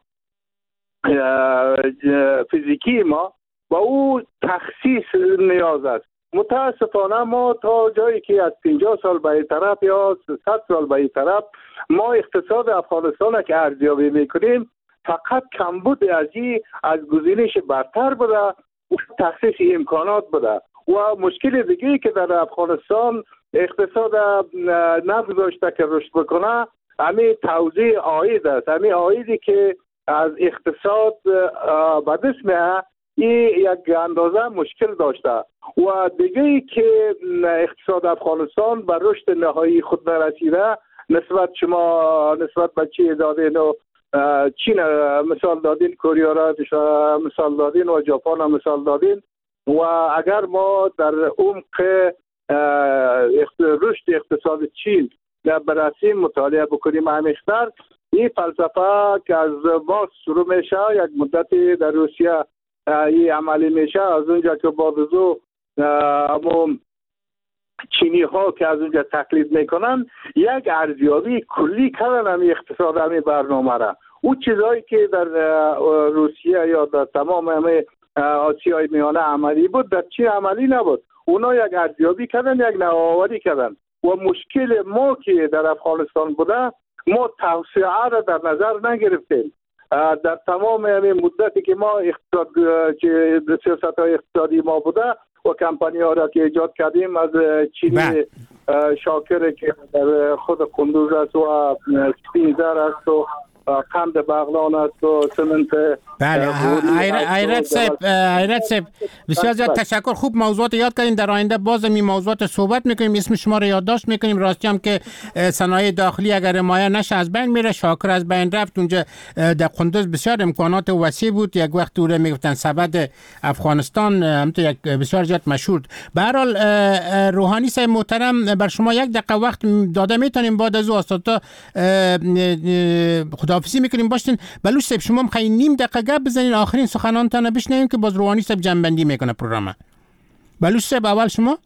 فیزیکی ما، با او تخصیص نیاز است. متاسفانه ما تا جایی که از 50 سال به این طرف یا 100 سال به این طرف ما اقتصاد افغانستان که ارزیابی میکنیم فقط کمبود از گزینش برتر بوده و تخصیص امکانات بوده. و مشکل دیگه که در افغانستان اقتصاد نگذاشته که رشد بکنه همین توزیع عاید است. همین عایدی که از اقتصاد به دست میاد این یک اندازه مشکل داشته. و دیگه ای که اقتصاد افغانستان به رشد نهایی خود نرسیده، نسبت به چی دادین و چین مثال دادین، کره را مثال دادین و ژاپن مثال دادین. و اگر ما در عمق رشد اقتصاد چین برسیم مطالعه بکنیم عمیق‌تر، این فلسفه که از ما شروع میشه یک مدتی در روسیه این عملی میشه، از اونجا که بعد از او چینی ها که از اونجا تقلید میکنن یک ارزیابی کلی کردن همین اقتصاد همین برنامه را. او چیزهایی که در روسیه یا در تمام همه آسیای میانه عملی بود در چین عملی نبود. اونا یک ارزیابی کردن، یک نوآوری کردن و مشکل ما که در افغانستان بوده ما توسعه را در نظر نگرفتیم. در تمام مدتی که ما سیاست های اقتصادی ما بوده و کمپانی ها را که ایجاد کردیم، از چینی شاکر که در خود قندوز است و سپینزر است و قند بغلان است و سمنت. بله ایرت صاحب بسیار زیاد تشکر. خوب موضوعات یاد کردین، در آینده باز می موضوعات صحبت میکنیم، اسم شما رو یادداشت میکنیم. راستی هم که صنایع داخلی اگر حمایه نشه از بین میره. شاکر از بین رفت، اونجا در قندوز بسیار امکانات وسیع بود، یک وقت دوره میگفتن سبد افغانستان، همونطور یک بسیار زیاد مشهور. به هر حال روحانی صاحب محترم، بر شما یک دقیقه وقت داده میتونیم، بعد از او استاد خداحافظی میکنیم. باشین بلوچ صاحب شما میخواین نیم دقیقه گپ بزنین، آخرین سخنانتان بشنویم که باز روحانی صاحب جنبندی میکنه پروگرام. بلوچ صاحب اول شما.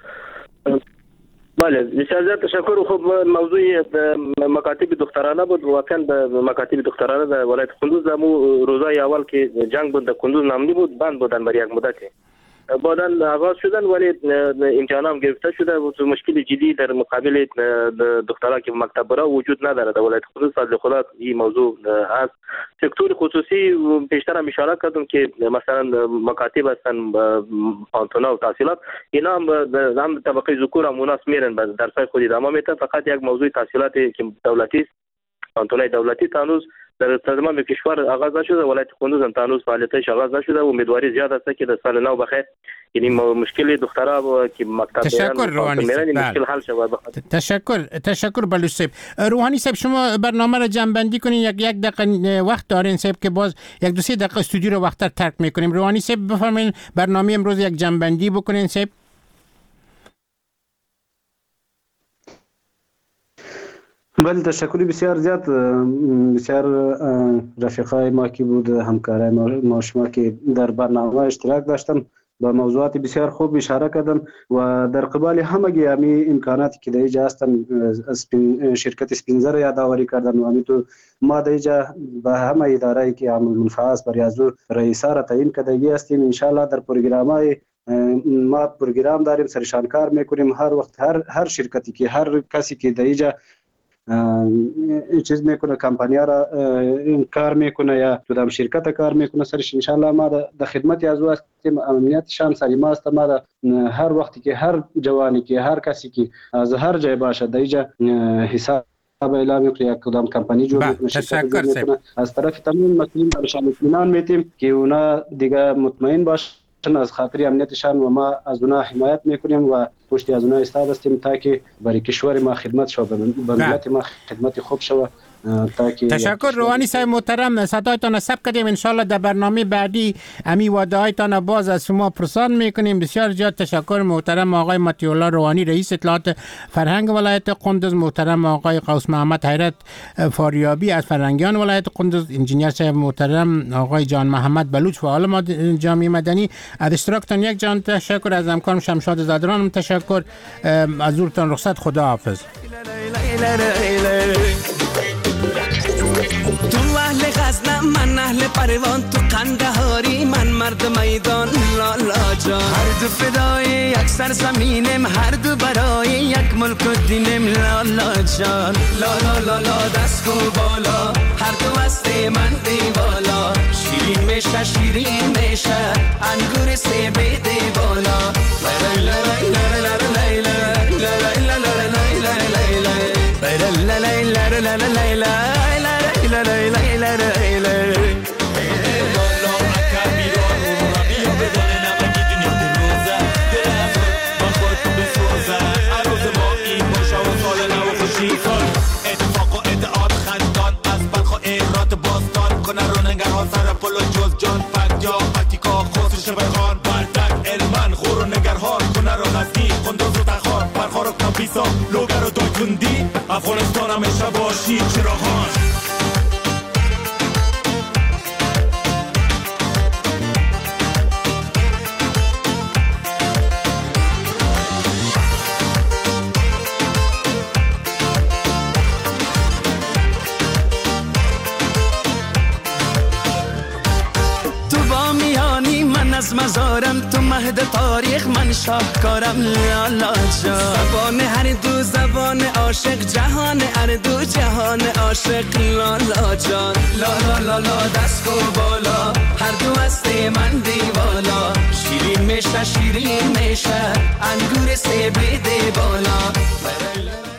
بله بسیار زیاد تشکر. خب موضوع مکاتب دخترانه بود. واقعا مکاتب دخترانه در ولایت قندوز روزای اول که جنگ بود در قندوز نامنی بود، بند بودن برای یک مدتی، بعدن آغاز شدن ولی امتحان هم گرفته شده و مشکل جدی در مقابل دخترها که مکتب برای وجود نداره در ولایت قندوز. فضل خدا این موضوع هست. سکتور خصوصی پیشتر هم اشاره کردم که مثلا مکاتب هستن، پانتونا و تحصیلات، اینا هم طبقه ذکور هم اوناس میرن درسای خودی ادامه میتن. فقط یک موضوع تحصیلات که دولتی است، پانتونای دولتی تانوز در تمام کشور آغاز نشده، ولایت قندوز هم تانوز فعالیتش آغاز نشده و امیدواری زیاد است که در سال نو بخیر یعنی مشکل دخترها که مکتب تشکر روحانی صاحب. مشکل حل شود. تشکر بلوچ صاحب. روحانی صاحب شما برنامه را جمع بندی کنین، یک دقیقه وقت دارین صاحب که باز یک دو سه دقیقه استودیو رو وقتتر ترک میکنیم. روحانی صاحب بفرمایید برنامه امروز یک جمع بندی بکنین صاحب. بله تشکری بسیار زیاد. بسیار رفیقای ما که بود، همکارای ما شما که در برنامه اشتراک داشتن، با موضوعات بسیار خوب اشاره کردن و در قبال همگی همی امکاناتی که در اینجا هستن شرکت سپینزر یادآوری کردن و همی تو ما در اینجا به همه اداره‌ای که عامل منفعه است برای از رئیسا را تعیین کردگی هستیم. انشاءالله در پروگرام‌های ما پروگرام داریم، سرشان کار میکنیم. هر وقت هر شرکتی که هر کسی که در اینجا چیز میکنه، کمپانیا را کار میکنه یا تو دام شرکت کار میکنه، سرش انشالله ما در خدمت از او هستیم. امنیت شان سری ما است. ما هر وقتی که هر جوانی که هر کسی که از هر جای باشه در اینجا حساب اعلام میکنه یا کدام کمپانی جور میکنه، شرکت جور میکنه، از طرف تمام مسئولین برشان اطمینان میتیم که اونا دیگه مطمئن باشه از خاطر امنیتشان و ما از اونا حمایت میکنیم و پشت از اونا ایستاده هستیم تا که برای کشور ما خدمت شود، به ملت ما خدمت خوب شود. تشکر روحانی صاحب محترم، صدایتان ثبت کردیم. انشالله در برنامه بعدی امی وعده هایتان باز از شما پرسان میکنیم. بسیار زیاد تشکر محترم آقای مطیع الله روحانی رئیس اطلاعات فرهنگ ولایت قندوز، محترم آقای قوس محمد حیرت فاریابی از فرهنگیان ولایت قندوز، انجینیر صاحب محترم آقای جان محمد بلوچ فعال جامعه مدنی. از اشتراکتان یک جان تشکر. از همکارم شمشاد زادران تشکر. از حضورتان رخصت. خدا حافظ. تو اهل غزنم من اهل پروان، تو قندهاری من مرد میدان. لالا جان هر دو فدای یک سرزمینم، هر دو برای یک ملک و دینم. لالا جان لالا لالا دست کو بالا، هر دو هست من دیوالا. شیرین میشه شیرین میشه انگور سیب دی بالا. لا لا لا لا لا اتفاق و ادعاد خندان از بلخ و ایرات باستان کنه رو نگرها سر پل و جز جان فک یا پتیکا خسر شبخان بردک علمان خور و نگرها کنه رو غزنی قندوز و تخار برخار و کمپیسا لوگر و دایکندی افغانستان همیشه باشی چراغان. از مزارم تو مهد تاریخ من شاهکارم لالا جان. زبان هر دو زبان عاشق، جهان هر دو جهان عاشق لالا جان. لالا لالا دست و بالا، هر دو هست من دیوالا. شیرین میشه شیرین میشه، انگور سه بده بالا.